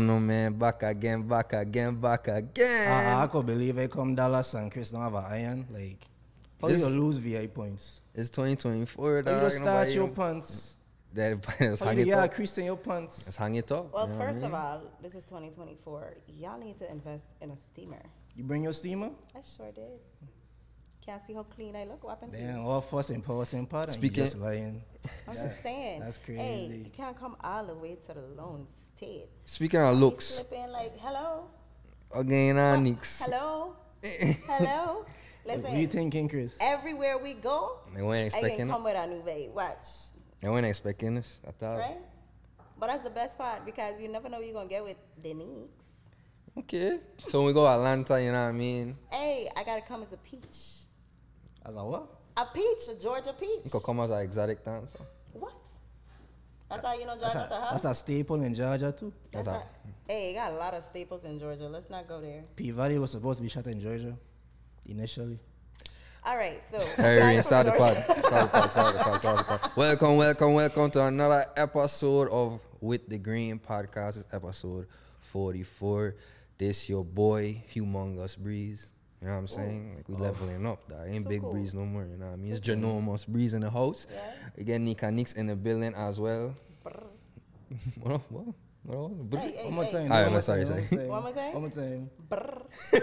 don't know, man. Back again. I could believe I come Dallas and Chris don't have an iron. Like, how you gonna lose VI points? It's 2024, How you dog. gonna start your punts? Let's How hang you it gonna up. Chris in your punts? Let's hang it up. Well, you know what I first mean? of all, this is 2024. Y'all need to invest in a steamer. You bring your steamer? I sure did. Can't see how clean I look. What happened to Damn, you? all fuss and power and part. And you Speaking- just lying. I'm just saying. That's Hey, crazy. you can't come all the way to the Lone State. Speaking of You looks, slip in like, hello, again, Nix. hello, hello. What are you Listen, thinking, Chris? everywhere we go, They weren't I expecting can it. come with a new babe. Watch, They weren't expecting this. I thought. right? But that's the best part because you never know what you're gonna get with Denise. Okay. So when we go Atlanta, you know what I mean? Hey, I gotta come as a peach. As a what? A peach, a Georgia peach. You could come as an exotic dancer. What? That's how you know That's Georgia to that's her? a staple in Georgia too. That's That's hey, you got a lot of staples in Georgia. Let's not go there. P Valley was supposed to be shot in Georgia initially. All right, so. Harry, inside the pod. Welcome to another episode of With the Green Podcast. It's episode 44. This your boy, Humongous Breeze. You know what I'm saying? Like we leveling up, dog. Ain't Too Big cool. Breeze no more, you know what I mean? It's Ginormous Breeze in the house. Yeah. Again, Nika Nix in the building as well. Brr. What? Brr. Hey, hey, One more hey. time. All right, one more sorry, time, sorry. One more time? One more time. Brr.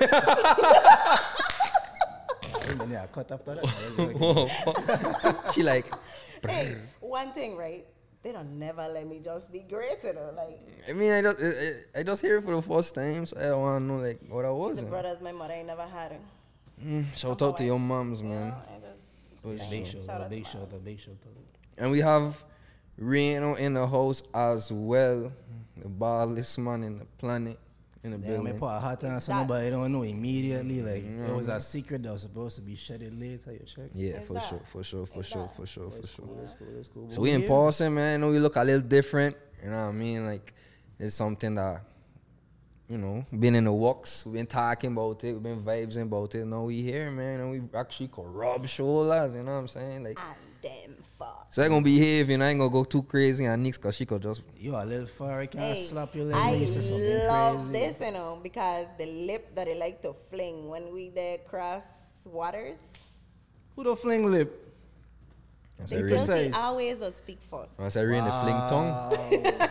And then yeah, cut after that. Whoa, fuck. She like, Hey, one thing, right? They don't never let me just be great, you know. Like, I mean, I just hear it for the first time, so I don't want to know like what I was. the you know. brothers, my mother ain't never had them. Shout out to your moms, You man. know, and just, Big show, Shout out big to show, mom. big show. And we have Reno in the house as well. The ballest man in the planet in the Damn, I building. put a hot on somebody don't know immediately. Like it was a secret that was supposed to be shedded later. You check. Yeah, Is for that? sure. That's cool. That's cool. So we in person, man. I know we look a little different. You know what I mean? Like it's something that, you know, been in the works. We've been talking about it. We've been vibing about it. Now we here, man. And we actually could rub shoulders. You know what I'm saying? Like, I'm damn fuck. so I gonna behave. You know, I ain't gonna go too crazy on Nix because she could just. You a little far. I can't Hey, slap your leg. I when you say something love crazy. this, you know, because the lip that I like to fling when we there cross waters. Who the fling lip? I The said, Be read, guilty precise. always will speak first. I said, read the fling tongue. Wow.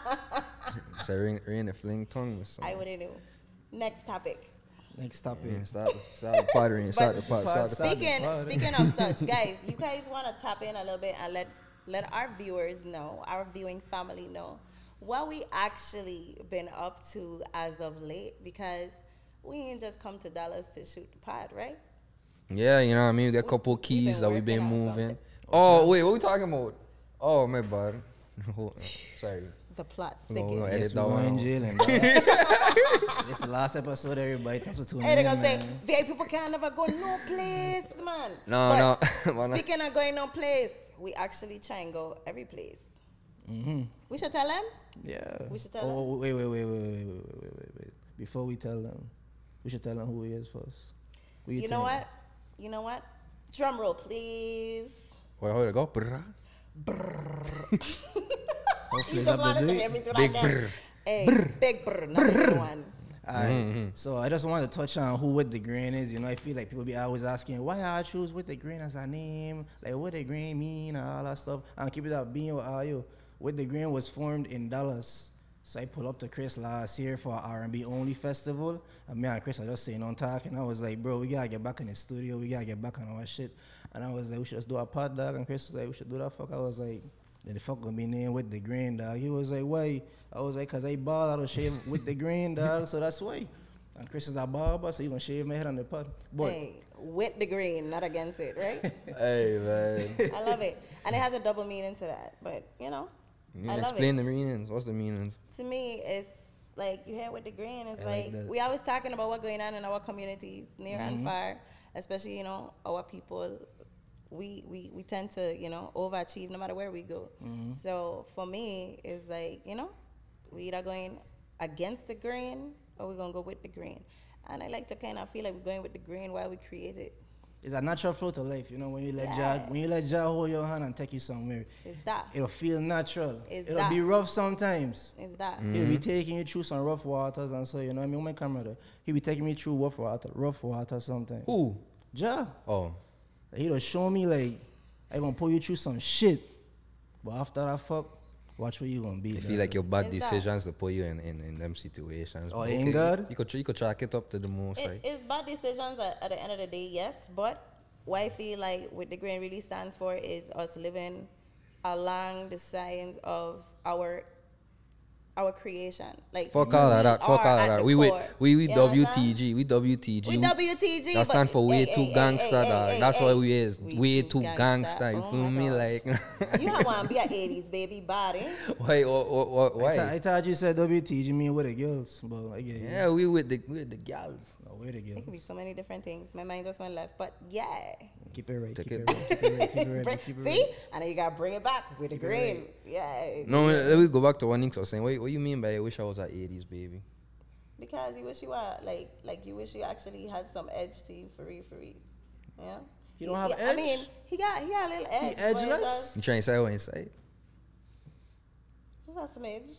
I said, read the fling tongue. Or something. I wouldn't know. Next topic. Next topic. Yeah, start the pod, Rain. Start the pod. Start the pod. Speaking of such, guys, you guys want to tap in a little bit and let our viewers know, our viewing family know, what we actually been up to as of late, because we ain't just come to Dallas to shoot the pod, right? Yeah, you know what I mean? We got a couple we've keys been that we've been working on moving. something. Oh, wait, what we talking about? Oh, my bad. Sorry. The plot We're gonna thickens. edit Yes, that we're one going out. jail and this is the last episode, everybody. Thanks for tuning Hey, they're in, gonna say, man. VA people can't never go no place, man. No, But no. Speaking of going no place, we actually try and go every place. Mm-hmm. We should tell them. Yeah. We should tell Oh, wait. Before we tell them, we should tell them who he is first. You know what? You know what? Drum roll, please. Well, how did it go? Brrrah. Hopefully, You it's just up to wanted to date. hear me do Big that again. brr. Hey, big brr, not the new one. Alright, so I just wanted to touch on who With the Grain is. You know, I feel like people be always asking, why I choose With the Grain as a name? Like, what the grain mean and all that stuff. And keep it up, being with all you. With the Grain was formed in Dallas. So I pulled up to Chris last year for our R&B only festival. And me and Chris are just saying on talk. And I was like, bro, we gotta get back in the studio. We gotta get back on our shit. And I was like, we should just do a pod, dog. And Chris was like, we should do that fuck. I was like, then the fuck gonna be named With the Grain, dog. He was like, why? I was like, cause I ball out of shave with the grain, dog. So that's why. And Chris is a barber, so he gonna shave my head on the pod. But Hey, with the green, not against it, right? Hey, man. I love it. And it has a double meaning to that. But, you know, You I love explain the meanings. What's the meanings? to me, it's like you hear with the green. It's I like like that. we always talking about what's going on in our communities, near and far, especially, you know, our people. We tend to, you know, overachieve no matter where we go. So for me, it's like, you know, we either going against the grain or we're gonna go with the grain. And I like to kind of feel like we're going with the grain while we create it. It's a natural flow to life, you know. When you let Yeah. Jah hold your hand and take you somewhere, It's that. it'll feel natural. It's It'll that. be rough sometimes. It's that. He'll be taking you through some rough waters and so, you know. I mean, my camera, he'll be taking me through rough water sometimes. Who? Jah, Oh, he'll show me like, I gonna pull you through some shit, but after that fuck, watch where you gonna be. you feel like your bad It's that. decisions to put you in them situations. Oh, But ain't good? You could track it up to the most side. It's bad decisions at the end of the day, yes. But what I feel like what the grain really stands for is us living along the signs of our creation. Like Fuck all of that. Fuck are all of at that. the We core. You WTG. We WTG. We WTG. That stand but- for way hey, too hey, gangster, hey, dog. hey, That's hey, what hey. we is. Way too gangster. You Oh feel my me? gosh. Like, You want to be an 80s baby body. why? Why? I thought you said WTG mean with the girls, but I get you. Yeah, we with the gals. No, with the It girls. can be so many different things. My mind just went left. But yeah. Keep it right. Take Keep it. it right. Keep it right. Keep it right. Bring- Keep it see? right. And then you got to bring it back with the grain. Yeah. No, let me go back to what Nick was saying. What you mean by I wish I was at 80s, baby? Because you wish you were like you wish you actually had some edge to you for real. Yeah. He don't have I edge? mean, he got a little edge. but it's edgeless? You trying to say what inside? Just a smidge.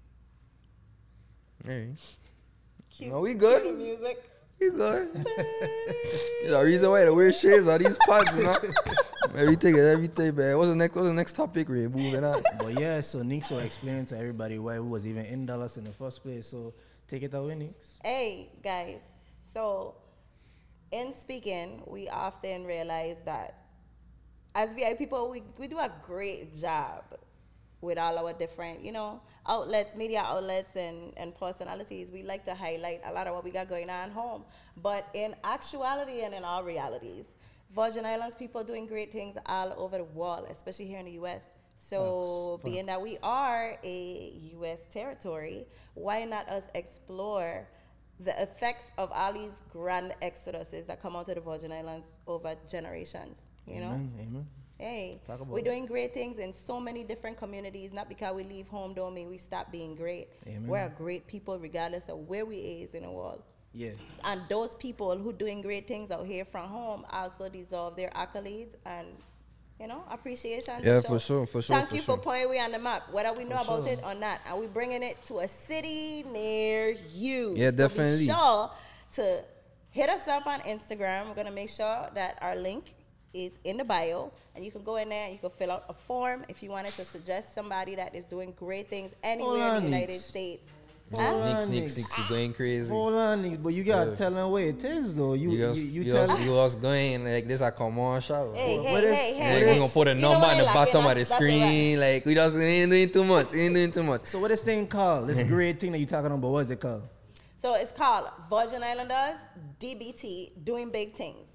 Hey, Cute. No, we good. cute music. you good? There's a reason why the weird shades are these pods, you know. everything, man. What's the next topic, Ray? Moving on. But yeah, so Nix will explain to everybody why we was even in Dallas in the first place. So take it away, Nix. Hey guys, so in speaking, we often realize that as VI people, we do a great job with all our different, outlets, media outlets and personalities. We like to highlight a lot of what we got going on home. But in actuality and in all realities, Virgin Islands people doing great things all over the world, especially here in the U.S. So being that we are a U.S. territory, why not us explore the effects of all these grand exoduses that come out of the Virgin Islands over generations, you know? Amen. Hey, Talk about we're it. doing great things in so many different communities. Not because we leave home don't mean we stop being great. Amen. We're a great people regardless of where we is in the world. Yeah. And those people who doing great things out here from home also deserve their accolades and, appreciation. Yeah, So for sure. Thank for you sure. for putting we on the map, whether we know about sure. it or not. And we bringing it to a city near you. Yeah, So definitely. be sure to hit us up on Instagram. We're going to make sure that our link is in the bio, and you can go in there and you can fill out a form if you wanted to suggest somebody that is doing great things anywhere Hold in on, the United Nix. States. Hold Huh? on, Nix, Nix. you going crazy. Hold on, Nix, but you gotta Yeah. tell them where it is, though. You was going like this a commercial. Hey, What hey, is- hey, what hey, Like, is- we gonna put a You know number what on they the like, bottom yeah, of the that's what they screen. Like we ain't doing too much. We ain't doing too much. So what this thing called? This great thing that you talking about, what is it called? So it's called Virgin Islanders DBT, Doing Big Things.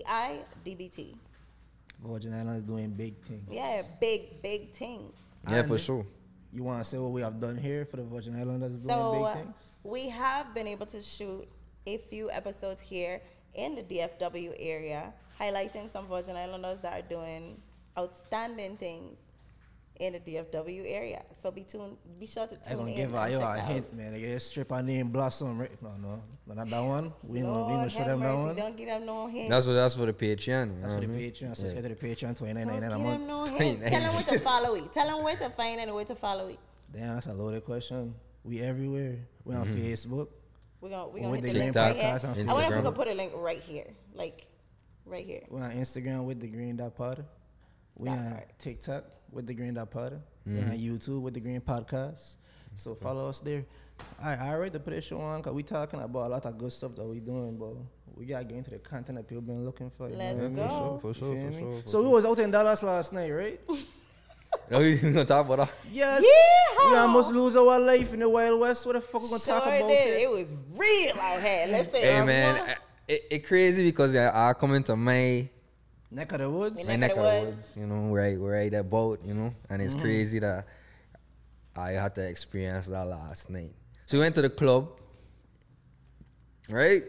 VIDBT. Virgin Islands doing big things. Yeah, big things. Yeah, for And sure. You want to say what we have done here for the Virgin Islanders doing So big things? we have been able to shoot a few episodes here in the DFW area, highlighting some Virgin Islanders that are doing outstanding things in the DFW area. So be sure to I'm tune gonna in. give and you check a out. hint, man. They get a stripper named Blossom. Right? No, not that one. We ain't Lord gonna show have them that mercy, one. don't give them no hint. That's for the Patreon. you That's know for the what I mean? Patreon. Subscribe to the Patreon, $29.99 Don't a give them month. no hints. 29. Tell them where to follow it. Tell them where to find and where to follow it. Damn, that's a loaded question. We everywhere. We on Facebook. We're gonna With hit the the Green link right here. Podcast on I wonder if we Instagram. can put a link right here. Like, right here. We're on Instagram with the Green Dot Pod. We That on part. TikTok with the Green Dot Pod. We're on YouTube with the Green Podcast. So follow us there. I ready to put this show on because we talking about a lot of good stuff that we doing, but we gotta get into the content that people been looking for. You Let's know what I mean? go. For You sure. feel me? So we was out in Dallas last night, right? No, we gonna talk about that. Yes. Yeehaw! We almost lose our life in the Wild West. What the fuck we gonna talk Sure about did. it? It was real out here. Let's say Hey it. man, it crazy because I come into my Neck of the woods. In my neck neck of of the the woods, we're at that boat, and it's crazy that I had to experience that last night. So we went to the club, right?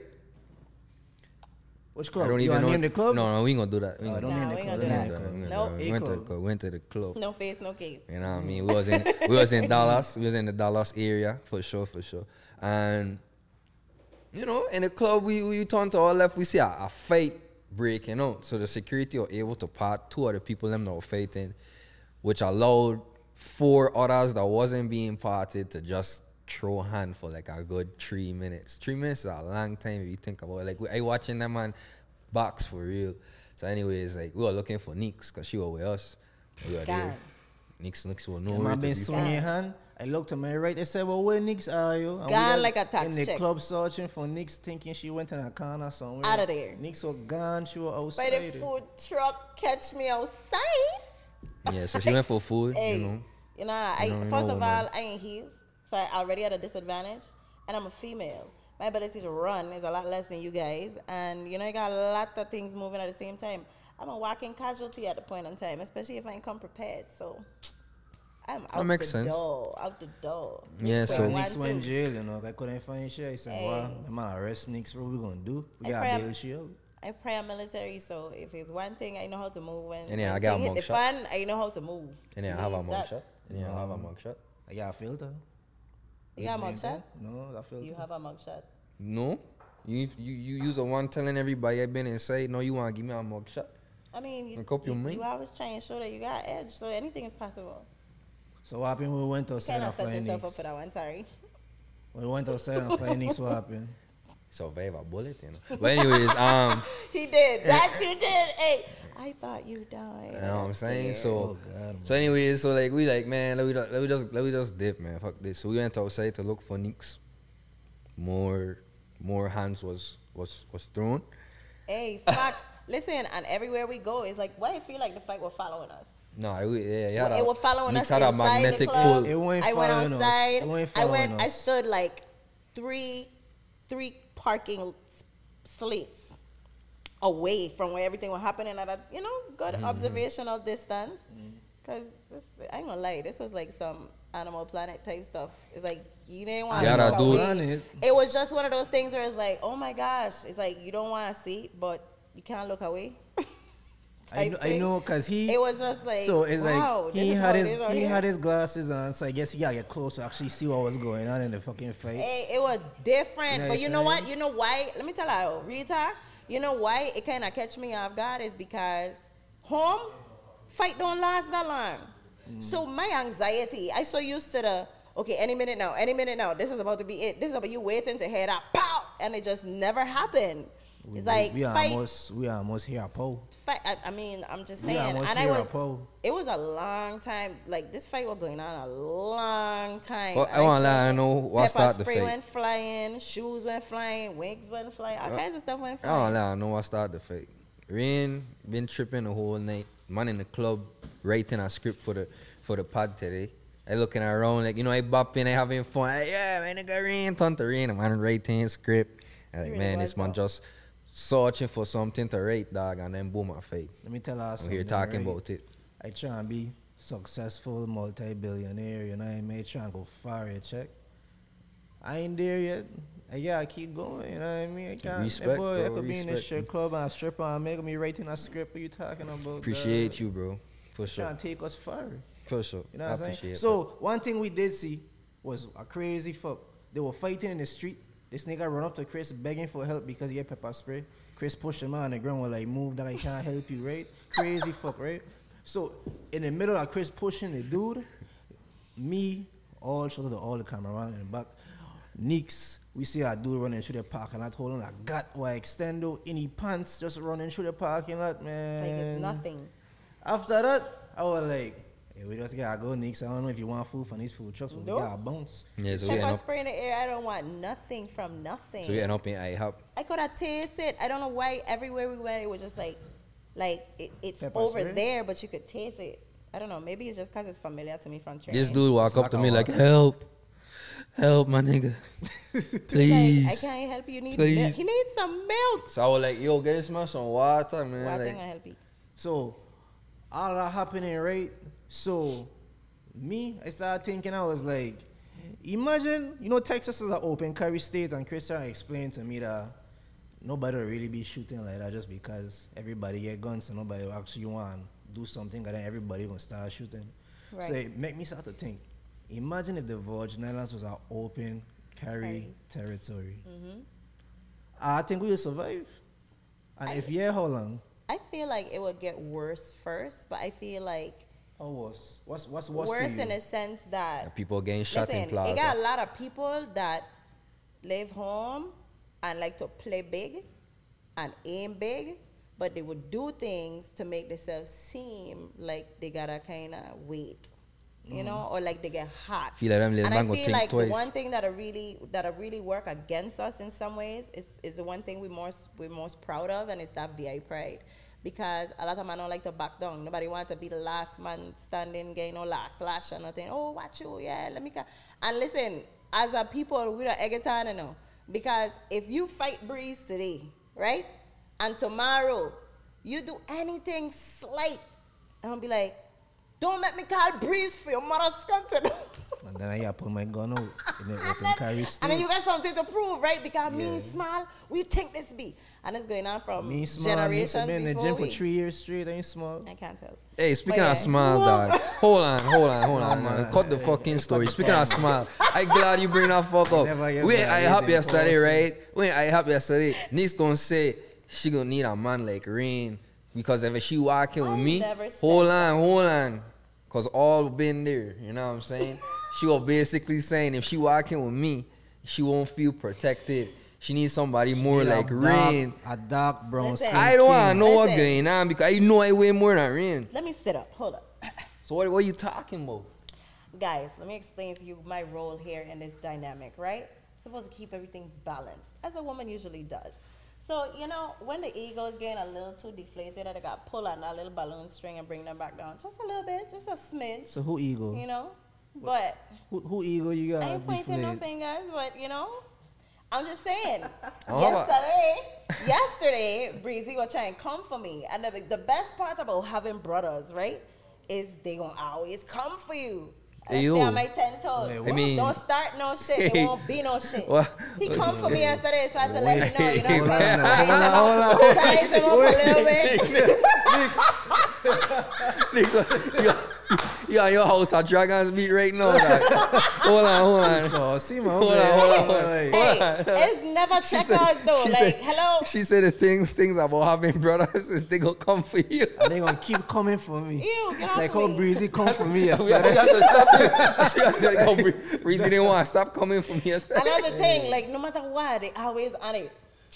Which club? I don't you even wanna know. name the club? No, we ain't gonna do that. We Oh, ain't don't gonna name No, the we club. ain't Don't gonna name do the that. club. Nope. We went to the club. No face, no case. You know what I mean? We was in Dallas. We was in the Dallas area for sure. And in the club we turn to our left, we see a fight breaking out. So the security were able to part 2 other people them that were fighting, which allowed 4 others that wasn't being parted to just throw hand for like a good 3 minutes. 3 minutes is a long time if you think about it. Like I watching them man box for real. So anyways, like we were looking for Nix because she was with us. We were there. Nix was nowhere Man to been be swinging found. hand. I looked to my right. I said, "Well, where Nix are you?" And Gone we like a in tax the check. club searching for Nix, thinking she went in a corner somewhere. Outta there. Nix was gone. She was By outside. the food truck, catch me outside. Yeah, so she went for food, Hey, you know. you know, You know, first of woman. all, I ain't heels, so I already at a disadvantage, and I'm a female. My ability to run is a lot less than you guys, and you know, I got a lot of things moving at the same time. I'm a walking casualty at the point in time, especially if I ain't come prepared. So I'm out makes the sense. door, out the door. Yeah, Quick, so- When one, Nix went two. jail, you know, I couldn't find shit. I said, Hey. "Well, I'm gonna arrest Nix. What we gonna do? We I gotta pray- bail she out." I pray I'm military, so if it's one thing, I know how to move. When And yeah, I when got a thing hit the mugshot. fan, I know how to move. And then I have a That- mugshot. And then I have a mugshot. I got a filter. You got a Same mugshot? thing? No, that filter. You have a mugshot. No? You use the one telling everybody I've been inside, no, you want to give me a mugshot? I mean, Make up your mind. you always try and show that you got edge, so anything is possible. So what happened when we went You outside cannot and set find yourself up Nix? for that one, sorry. When we went outside and find Nix, what happened? Survive a bullet, you know. But anyways, He did. That you did. Hey, I thought you died. you know what I'm saying? So, Oh, God, man. so anyways, so like we like, man, let me just dip, man. Fuck this. So we went outside to look for Nix. More hands was thrown. Hey, Fox, listen, and everywhere we go, it's like, why I feel like the fight was following us. No, it It was following Nix us had a inside magnetic the club. pull. It went I went following us. outside. It went I following I us. stood like three parking slates away from where everything was happening at a good observational distance. Cause I ain't gonna lie, this was like some Animal Planet type stuff. It's like you didn't want Yeah, to that look dude- away. Planet. It was just one of those things where it's like, oh my gosh, it's like you don't want to see, but you can't look away. I type thing. know, cause he. It was just like, So it's wow, like this he is had how it his is out he here. had his glasses on, so I guess he gotta get close to actually see what was going on in the fucking fight. Hey, it was different. You know But what you I'm know what? saying? You know why? Let me tell you, Rita, you know why it kind of catch me off guard is because home fight don't last that long. So my anxiety, I so used to the, okay, any minute now, this is about to be it. This is about you waiting to head up, pow, and it just never happened. It's like we fight. almost here, Paul. I mean, I'm just We saying, almost and I hear a was. poll. It was a long time. Like this fight was going on a long time. Well, I wanna let her know what pepper started the spray fight. went flying, shoes went flying, wigs went flying, all kinds of stuff went I don't flying. know. I know I started the fight. Rain been tripping the whole night. Man in the club writing a script for the pod today. I looking around like I bopping, I having fun. Like, yeah, man, nigga Rain, turn to Rain. Man writing a script. And like, Really man, was this man though. just searching for something to write, dog, and then boom, I fight. Let me tell you I'm something. here talking right? about it. I try and be successful, multi-billionaire. You know what I mean? Try and go far, you check. I ain't there yet. I gotta keep going. You know what I mean? I can't. Respect, boy, I bro, could be in the respect. strip club and a stripper and make me writing a script. What you talking about? Appreciate you, bro. For sure. Trying to take us far. For sure. You know I what I'm saying? appreciate So one thing we did see was a crazy fuck. They were fighting in the street. This nigga run up to Chris begging for help because he had pepper spray. Chris pushed him out on the ground was like, move that I can't help you, right? Crazy fuck, right? So in the middle of Chris pushing the dude, me, all shout out to all the cameraman in the back, Nix, we see a dude running through the parking lot holding a gat or extendo in his pants, just running through the parking lot, man. Like it's nothing. After that, I was like, hey, we just gotta go, Nix. I don't know if you want food from these food trucks, but Nope. we gotta bounce. Yeah, so we Pepper end up, spray in the air. I don't want nothing from nothing. so we end up in IHOP. I could have tasted it. I don't know why everywhere we went, it was just like it's Pepper over spray? there, but you could taste it. I don't know. Maybe it's just because it's familiar to me from training. This dude walk up like to a me like, walk. help, my nigga. Like, Please. I can't help you. You need Please. milk. He needs some milk. So I was like, yo, get this man some water, man. Why Like, can't I help you? So all that happening, right? So me, I started thinking, I was like, imagine, Texas is an open carry state, and Chris explained to me that nobody will really be shooting like that just because everybody get guns and nobody will actually want to do something, and then everybody gonna start shooting. So Right. it make me start to think, imagine if the Virgin Islands was an open carry Carries. territory. I think we will survive. And if yeah, how long? I feel like it would get worse first, but I feel like How worse? What's worse worse to you? in a sense that People getting shot in listen, plaza. it got a lot of people that live home and like to play big and aim big, but they would do things to make themselves seem like they gotta kind of wait, you know, or like they get hot. Feel like them little And man I go feel think like twice. the one thing that really work against us in some ways is the one thing we're most proud of, and it's that VI pride. Because a lot of men don't like to back down. Nobody wants to be the last man standing, getting no last slash or nothing. Oh, watch you, yeah, let me go. And listen, as a people, we don't egg it on, you know. Because if you fight Breeze today, right? And tomorrow, you do anything slight, I'm gonna be like, don't make me call Breeze for your mother's content. And then I gotta pull my gun out in the open carry And still. then you got something to prove, right? Because me Yeah. small, we think this be. And it's going on from Me small, I used to generations be in the before gym for we. 3 years straight. I ain't small. I can't tell. Hey, speaking But yeah. of smile, dog. Hold on. man. Cut the fucking story. Speaking of smile, I glad you bring that fuck up. Never get We that. I You helped didn't yesterday, pause right? When I helped yesterday, Nick's gonna say she gonna need a man like Rain because if she walking with I me, never said hold on, cause all been there. You know what I'm saying? She was basically saying if she walking with me, she won't feel protected. She needs somebody more Need a like dark- Rain. A dark brown Listen. skin. I don't want to king. know what's Listen. going on because I know I weigh more than Rain. Let me sit up. Hold up. So what are you talking about? Guys, let me explain to you my role here in this dynamic, right? Supposed to keep everything balanced, as a woman usually does. So, you know, when the ego is getting a little too deflated, I got to pull on that little balloon string and bring them back down. Just a little bit, just a smidge, So who ego? you know? But Who ego you got? I ain't pointing no deflate? fingers, but, you know, I'm just saying. Oh. yesterday, Breezy was trying to come for me. And the best part about having brothers, right, is they gonna always come for you. I Hey, stay yo. on my 10 toes. Wait, what? I mean- Don't start no shit. It Hey. won't be no shit. What? He come for me yesterday, so I had to let you know, you know, Hold on, size, hold on. size him up a little bit. Nick, you at your house at Dragons Beat right now. Dog. Hold on. So see my Hold on. Hey, it's never checkers though. Like, hello. She said the things about having brothers is they gonna come for you. And they gonna keep coming for me. Ew, get off Like me. how Breezy come for me We have yesterday. to stop it. She has to go. Reason didn't want to stop coming from yesterday. Another thing, like no matter what, they always on it.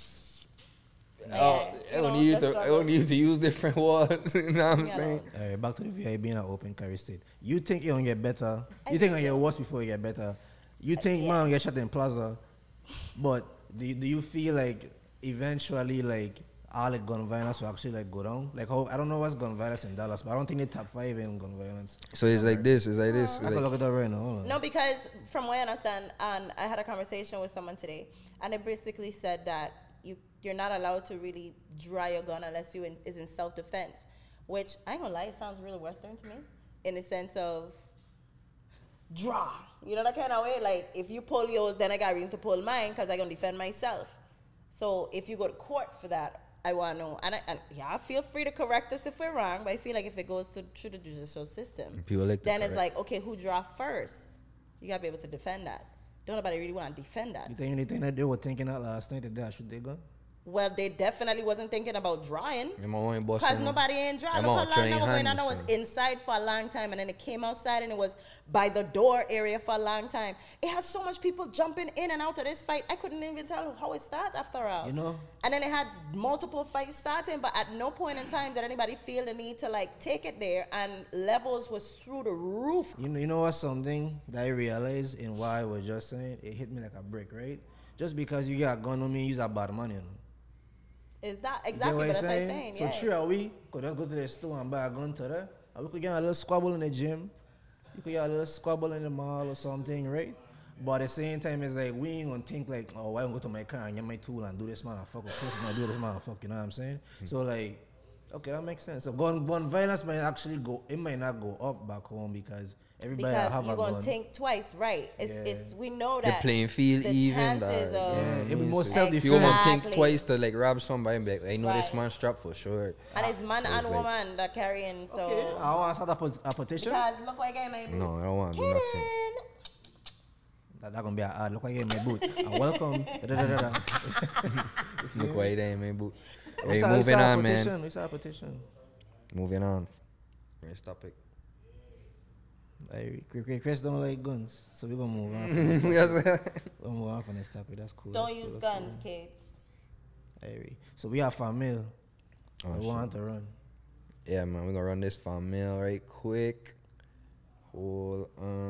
Oh, I don't need you to use different words. You know what I'm Yeah, saying? Alright, back to the VI being an open carry state. You think you're gonna get better. You think you're gonna get worse before you get better. You think man get shot in plaza. But do you feel like eventually like all the gun violence will actually like go down? Like how I don't know what's gun violence in Dallas, but I don't think they top 5 in gun violence. So it's like this. It's like this. I can look it up right now. Hold on. No, because from what I understand, and I had a conversation with someone today, and they basically said that you're not allowed to really draw your gun unless is in self-defense, which I ain't gonna lie, it sounds really Western to me, in the sense of draw. You know that kind of way? Like, if you pull yours, then I got reason to pull mine because I gonna defend myself. So if you go to court for that, I want to know. And yeah, feel free to correct us if we're wrong, but I feel like if it goes through the judicial system, People like to then it's correct. like, okay, who draw first? You got to be able to defend that. Don't nobody really want to defend that. You think anything that they were thinking that last night that they shoot their gun? Well, they definitely wasn't thinking about drawing. I'm only boss. Because nobody ain't draw. I'm Look all how long trained that was going on. hand, That was so. inside for a long time, and then it came outside, and it was by the door area for a long time. It had so much people jumping in and out of this fight. I couldn't even tell how it started after all. You know? And then it had multiple fights starting, but at no point in time did anybody feel the need to like take it there, and levels was through the roof. You know what's something that I realized in what I was just saying? It hit me like a brick, right? Just because you got a gun on me, you got bad money, you know? Is that You get exactly what what I'm I'm saying? saying? So Yeah. 3 a week, could just go to the store and buy a gun to that. And we could get a little squabble in the gym. You could get a little squabble in the mall or something, right? But at the same time, it's like we ain't gonna think like, oh, why don't go to my car and get my tool and do this motherfucker? Of course, I'm gonna do this motherfucker. You know what I'm saying? So like, okay, that makes sense. So gun violence might actually go. It might not go up back home because everybody Because have you're a gonna gun. think twice, right? It's we know The that playing field the even. chances of Yeah, it be mean, more so self-defense. you won't think Exactly. twice to like rob somebody and be like, I know this Right. man strapped for sure. and it's man So it's and like- woman that carrying. So Okay, I want to start a petition. because look what I got in my boot. No, I don't want to do nothing. Kitten. That's gonna be a ad. Look, I get my boot. And welcome. Da, da, da, da, da. Look why they ain't man boot. Hey, moving on, petition. man. We start a petition. Moving on. Next topic. Like, Chris don't like guns, so we're gonna move on. From this topic. We'll move on from this topic. That's cool. Don't that's cool, use that's guns, cool. kids. Hey, so we have family. Oh, We shit. want to run. Yeah, man, we're gonna run this for mail right quick. Hold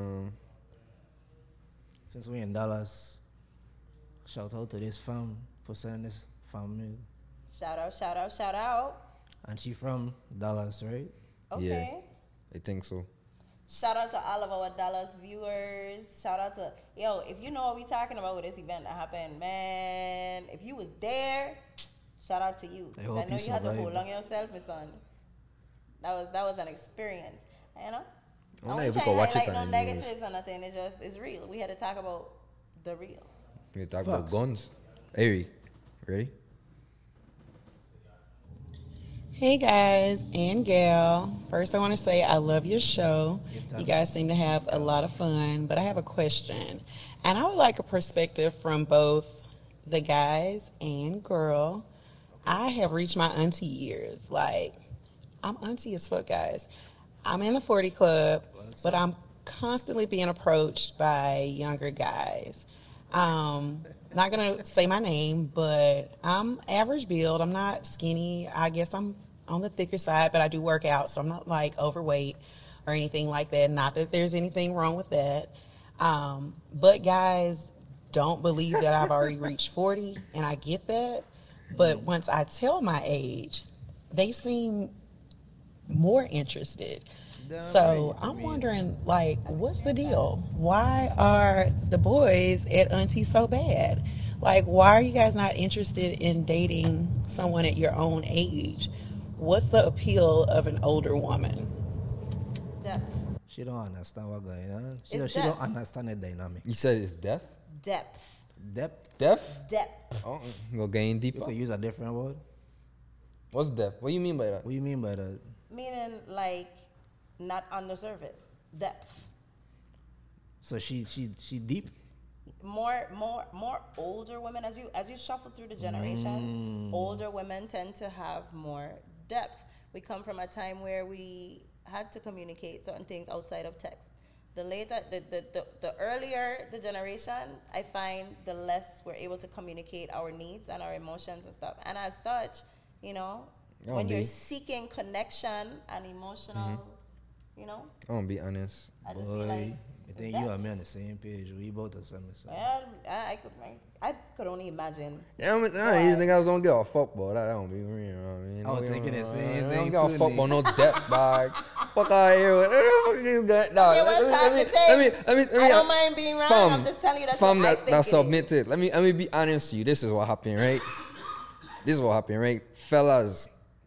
Since we in Dallas, shout out to this fam for sending this family. Shout out, shout out, shout out. And she from Dallas, right? Okay. I think so. Shout out to all of our Dallas viewers. Shout out to, yo, if you know what we talking about with this event that happened, man, if you was there, shout out to you. I hope I know you you had to survived. hold on yourself, my son. That was an experience. You know? I don't know I if we ain't could trying watch to it highlight on no the news. negatives or nothing. It's real. We had to talk about the real. We talk about Facts. guns. Ari, ready? Hey guys and gal. First, I want to say I love your show. You guys seem to have a lot of fun, but I have a question. And I would like a perspective from both the guys and girl. I have reached my auntie years. Like, I'm auntie as fuck, guys. I'm in the 40 club, but I'm constantly being approached by younger guys. Not gonna say my name, but I'm average build. I'm not skinny. I guess I'm on the thicker side, but I do work out, so I'm not like overweight or anything like that. Not that there's anything wrong with that. But guys don't believe that I've already reached 40, and I get that. But once I tell my age, they seem more interested. So I'm wondering, like, what's the deal? Why are the boys at Auntie so bad? Like, why are you guys not interested in dating someone at your own age? What's the appeal of an older woman? Depth. She don't understand what going on. She It's don't depth. understand the dynamic. You said it's death? Depth. Depth. Death? Depth. Oh, go getting You deeper. could use a different word. What's death? What do you mean by that? What do you mean by that? Meaning, like, not on the surface. Depth. So she deep. More older women, as you shuffle through the generations, older women tend to have more depth. We come from a time where we had to communicate certain things outside of text. The later, the earlier the generation, I find the less we're able to communicate our needs and our emotions and stuff. And as such, you know, Oh, when you're B. seeking connection and emotional, you know, I'm gonna be honest. I just feel Boy, like I think you and me on the same page. We both the same. well, I could only imagine. Yeah, these niggas don't give a fuck about that. That don't be real. You know what I mean? I was We thinking don't- the same they thing don't give a too, fuck nigga. about no depth, dog. Fuck out here. What the fuck this guy? Dog, Okay, well, talk to take. I don't mind being wrong. Fam, I'm just telling you that's fam, what I that think it is. submitted. Let me be honest with you. This is what happened, right? This is what happened, right? Fellas,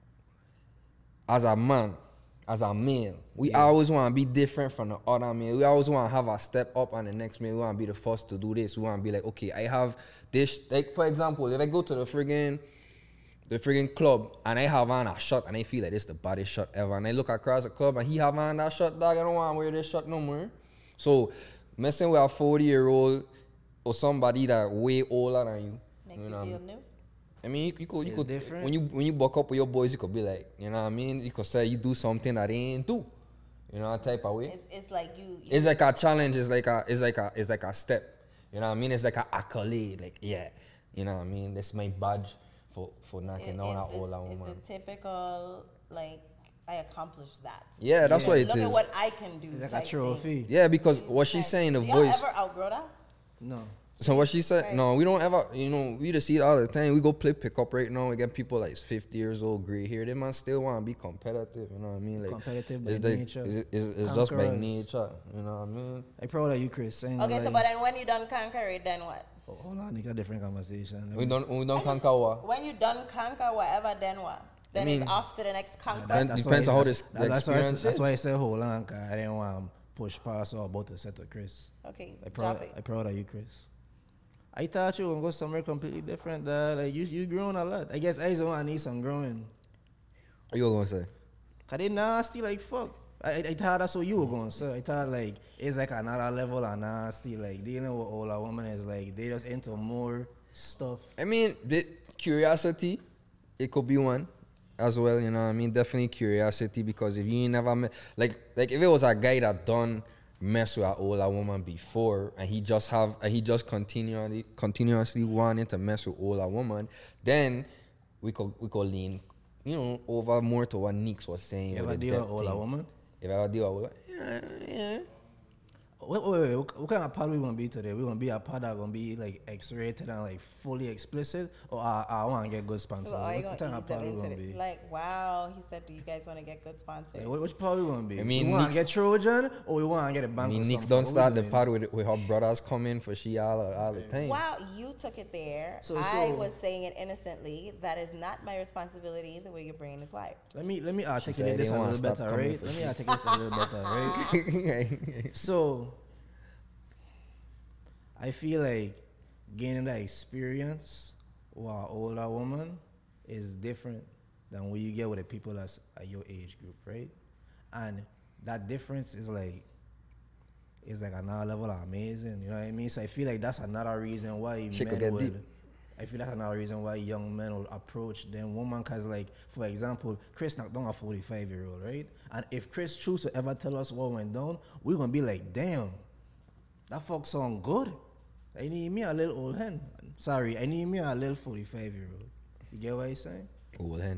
as a man, as a male, we always want to be different from the other man. We always want to have a step up on the next man. We want to be the first to do this. We want to be like, okay, I have this. Like, for example, if I go to the friggin' club and I have on a shot and I feel like this is the baddest shot ever, and I look across the club and he have on that shot, dog, I don't want to wear this shot no more. So, messing with a 40-year-old or somebody that way older than you, Makes you you know, feel new. I mean, you could It's different. when you buck up with your boys, you could be like, you know what I mean? You could say you do something that they ain't do, you know, that type of way. It's like you It's like a challenge. It's like a step. You know what I mean? It's like an accolade. Like, yeah, you know what I mean? That's my badge for knocking down that older woman. It's the typical, like, I accomplished that. Yeah, that's what it Look at is. what I can do. It's like type a thing. trophy. Yeah, because what she's saying, the Do y'all voice. ever outgrow that? No. So what she said, Right. no, we don't ever, you know, we just see it all the time. We go play pickup right now. We get people like 50 years old, gray hair. They man still want to be competitive. You know what I mean? Like Competitive by it's like, nature. It's just by Conquerors. nature. You know what I mean? I'm proud of you, Chris. Saying Okay, like, so but then when you done conquer it, then what? hold on, nigga, different conversation. We don't conquer what. When you done conquer whatever, then what? Then mean, it's off to the next conquest. That depends on how this the that's why experience that's is. why I said hold on, cause I didn't want to push past or about to set to Chris. Okay, I drop it. proud of you, Chris. I thought you were gonna go somewhere completely different. Like you grown a lot. I guess I just want to need some growing. What you gonna say? Cause they nasty like fuck. I thought that's what you were going to say. I thought like it's like another level of nasty. Like dealing with older women is like they just into more stuff. I mean, the curiosity it could be one as well, you know what I mean? Definitely curiosity, because if you ain't never met, like if it was a guy that done mess with an older woman before and he just continuously wanting to mess with older woman, then we could lean, you know, over more to what Nix was saying. You ever deal with older woman? If I ever deal with yeah. Wait, what kind of pod we gonna be today? We gonna be a pod that gonna be like X-rated and like fully explicit, or I want to get good sponsors? Well, are you What gonna kind of ease them pod we into gonna the, be? like, wow, he said, do you guys want to get good sponsors? Like, which pod we gonna be? I mean, we want Nix- to get Trojan, or we want to get a bank? I mean, or Nix something? don't What we start the doing? pod with her brothers coming for she all the time. Wow, you took it there. So- I was saying it innocently. That is not my responsibility the way your brain is wired. Let me said articulate this they a wanna little stop better, coming right? for Let me shit. articulate this a little better, right? So, I feel like gaining that experience with an older woman is different than what you get with the people that's at your age group, right? And that difference is like another level of amazing, you know what I mean? So I feel like that's another reason why Shit could men get will, deep. I feel that's another reason why young men will approach them woman, because like, for example, Chris knocked down a 45-year-old, right? And if Chris choose to ever tell us what went down, we're going to be like, damn, that fuck sound good. I need me a little old hen. Sorry, I need me a little 45-year-old. You get what I'm saying? Old hen.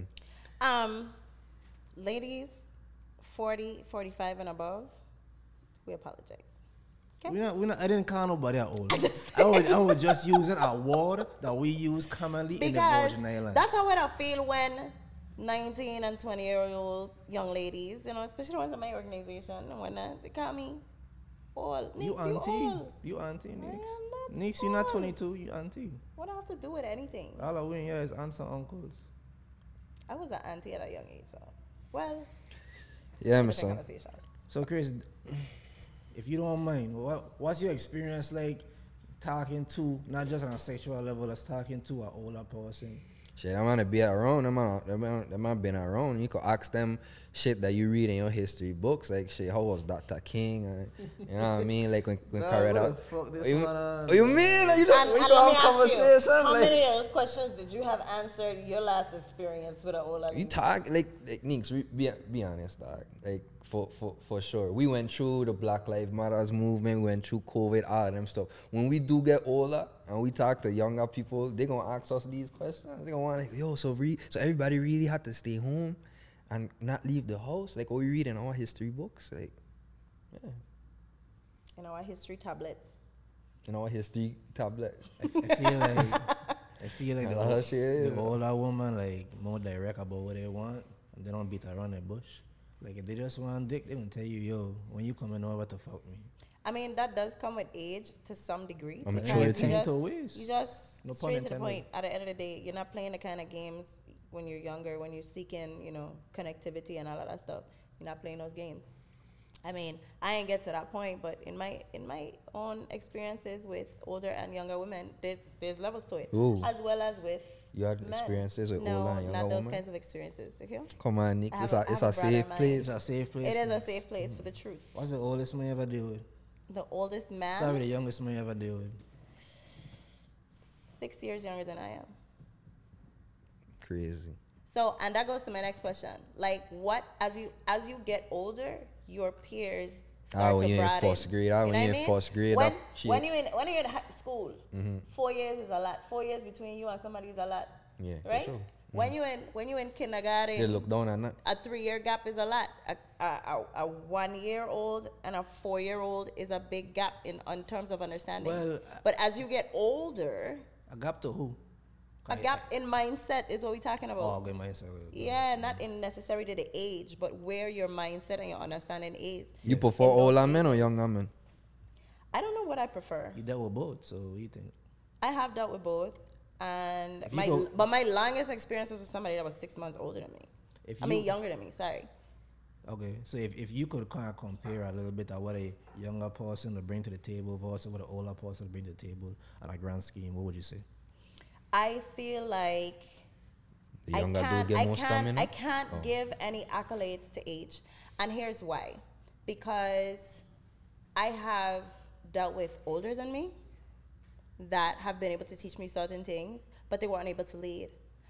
Ladies, 40, 45 and above, we apologize. Okay? We're not, I didn't call nobody out old. just I was just using a word that we use commonly in the Because Virgin Islands. that's how I feel when 19 and 20-year-old young ladies, you know, especially the ones in my organization, when they call me old. You Nix, auntie. old. You auntie, I Nix. am not Nix, you're not old. 22, you auntie. What do I have to do with anything? All I win here is aunts and uncles. I was an auntie at a young age, so. Well, Yeah, my different son. conversation. So, Chris, if you don't mind, what's your experience like talking to, not just on a sexual level, as talking to an older person? Shit, I'm gonna be around. Them man been around. You could ask them shit that you read in your history books, like shit. How was Dr. King? You know what I mean? Like when Nah, carried what out. the fuck this you, one on? oh, you mean? Like, you And don't let me have ask conversation? you, how Like, many of those questions did you have answered your last experience with an older you lady? talk like Nix. Be honest, dog. Like for sure, we went through the Black Lives Matters movement. We went through COVID, all of them stuff. When we do get older and we talk to younger people, they gonna ask us these questions. They gonna want like, yo, so everybody really had to stay home and not leave the house, like what we read in our history books, like yeah, In our history tablet. in our history tablet. I feel like That's how she is. the older woman like more direct about what they want, and they don't beat around the bush. Like if they just want dick, they gonna tell you, yo, when you coming over to fuck me. I mean, that does come with age to some degree. I'm because sure you it is. just- Ways. You just No pun straight to the intended. point. At the end of the day, you're not playing the kind of games when you're younger, when you're seeking, you know, connectivity and all of that stuff. You're not playing those games. I mean, I ain't get to that point, but in my own experiences with older and younger women, there's levels to it, Ooh. as well as with You had men. experiences with no, older and younger not those women? kinds of experiences. Okay, Come on, Nix. I It's have a a brother safe of mine. place. It's a safe place. it is a Nix. safe place for the truth. What's the oldest man you ever deal with? The oldest man, Sorry, the youngest man you ever deal with. 6 years younger than I am. Crazy. So, and that goes to my next question. Like, what as you get older, your peers start when to you're in broaden. first grade, You know when what you're I in mean? first grade, when, that shit. when you're in school, 4 years is a lot. 4 years between you and somebody is a lot. Yeah, for right? sure. When you in kindergarten, They look down on that. a 3-year gap is a lot. A 1-year-old and a 4-year-old is a big gap in terms of understanding. Well, but as you get older, A gap to who? a gap in mindset is what we're talking about. Oh, good mindset. Yeah, not in necessarily the age, but where your mindset and your understanding is. You prefer In those older men or younger men? I don't know what I prefer. You dealt with both, so what do you think? I have dealt with both, and If you go- my longest experience was with somebody that was 6 months older than me. If I mean, you- younger than me. Sorry. Okay, so if you could kind of compare a little bit of what a younger person to bring to the table versus what an older person to bring to the table at a grand scheme, what would you say? I feel like The younger dude get more stamina? I can't Oh. give any accolades to age, and here's why: because I have dealt with older than me that have been able to teach me certain things, but they weren't able to lead.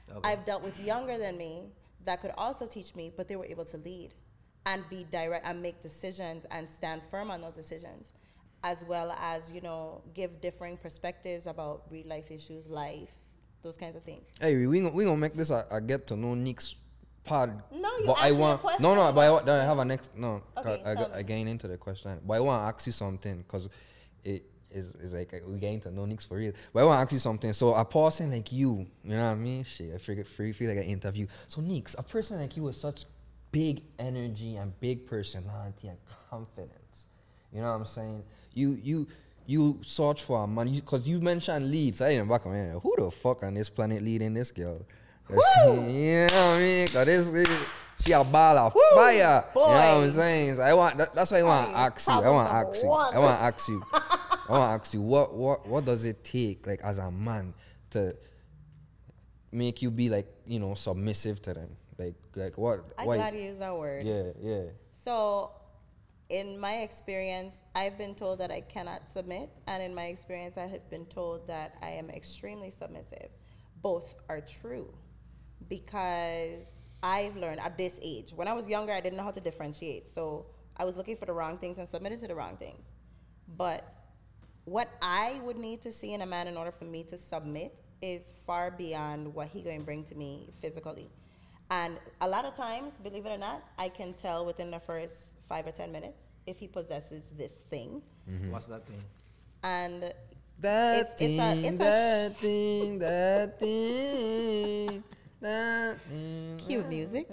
Okay. I've dealt with younger than me that could also teach me, but they were able to lead and be direct and make decisions and stand firm on those decisions, as well as, you know, give differing perspectives about real life issues, life, those kinds of things. Hey, we gonna make this a get to know Nick's pod. No, you but asked I me a want question. no, but I have a next no. 'Cause Okay, tell me. I getting into the question, but I want to ask you something because it is like we getting to know Nick's for real. But I want to ask you something. So a person like you know what I mean? Shit, I feel like an interview. So Nick's, a person like you with such big energy and big personality and confidence. You know what I'm saying? You search for a man because you mentioned leads. I didn't back on man. Who the fuck on this planet leading this girl? You know what I mean? Cause this she a ball of fire. boy. You know what I'm saying? So I want that's why I want to ask you. I want to Problem ask you. one. I want to ask you. I want to ask you. What does it take, like as a man, to make you be like, you know, submissive to them? Like what? I'm why? glad you used that word. Yeah. So, in my experience, I've been told that I cannot submit, and in my experience, I have been told that I am extremely submissive. Both are true, because I've learned at this age. When I was younger, I didn't know how to differentiate, so I was looking for the wrong things and submitted to the wrong things. But what I would need to see in a man in order for me to submit is far beyond what he going to bring to me physically. And a lot of times, believe it or not, I can tell within the first 5 or 10 minutes if he possesses this thing. What's that thing? And That It's thing, a that thing, that thing, that thing. cue music.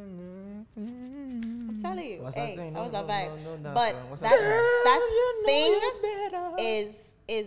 I'm telling you, What's that hey, thing? that was No, a vibe. no, no, But what's that that thing is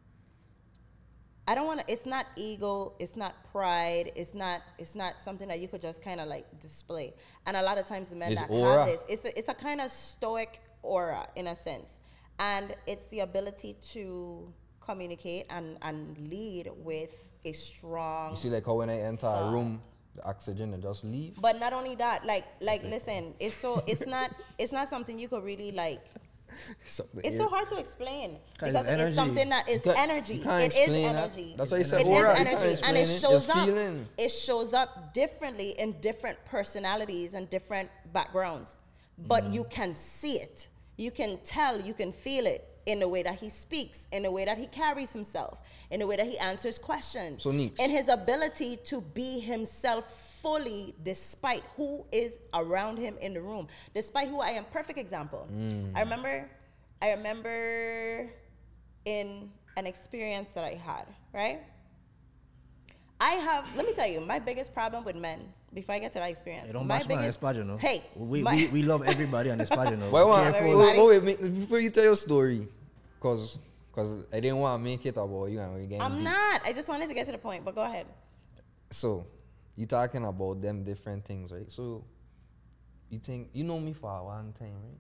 I don't want to. It's not ego. It's not pride. It's not something that you could just kind of like display. And a lot of times the men It's that aura. have this, it's a kind of stoic aura in a sense, and it's the ability to communicate and lead with a strong. You see, like how when I enter a room, the oxygen will just leave. But not only that, like listen, it's not something you could really like. It's so hard to explain 'Cause because it's energy. it's something that is You can't- energy. you can't It is explain that. energy. That's why you said It aura. is You can't energy, and explain it it. shows It's up. feeling. It shows up differently in different personalities and different backgrounds. But you can see it. You can tell. You can feel it in the way that he speaks, in the way that he carries himself, in the way that he answers questions, So neat. in his ability to be himself fully despite who is around him in the room, despite who I am. Perfect example. I remember in an experience that I had, right? Let me tell you, my biggest problem with men, before I get to that experience. Hey, don't my bash me on this pod, you know. Hey, we love everybody on this pod, you know. Wait, Be wait, careful. Everybody. wait, before you tell your story, cause I didn't want to make it about you and we getting I'm deep. not. I just wanted to get to the point, but go ahead. So, you talking about them different things, right? So, you think you know me for a long time, right?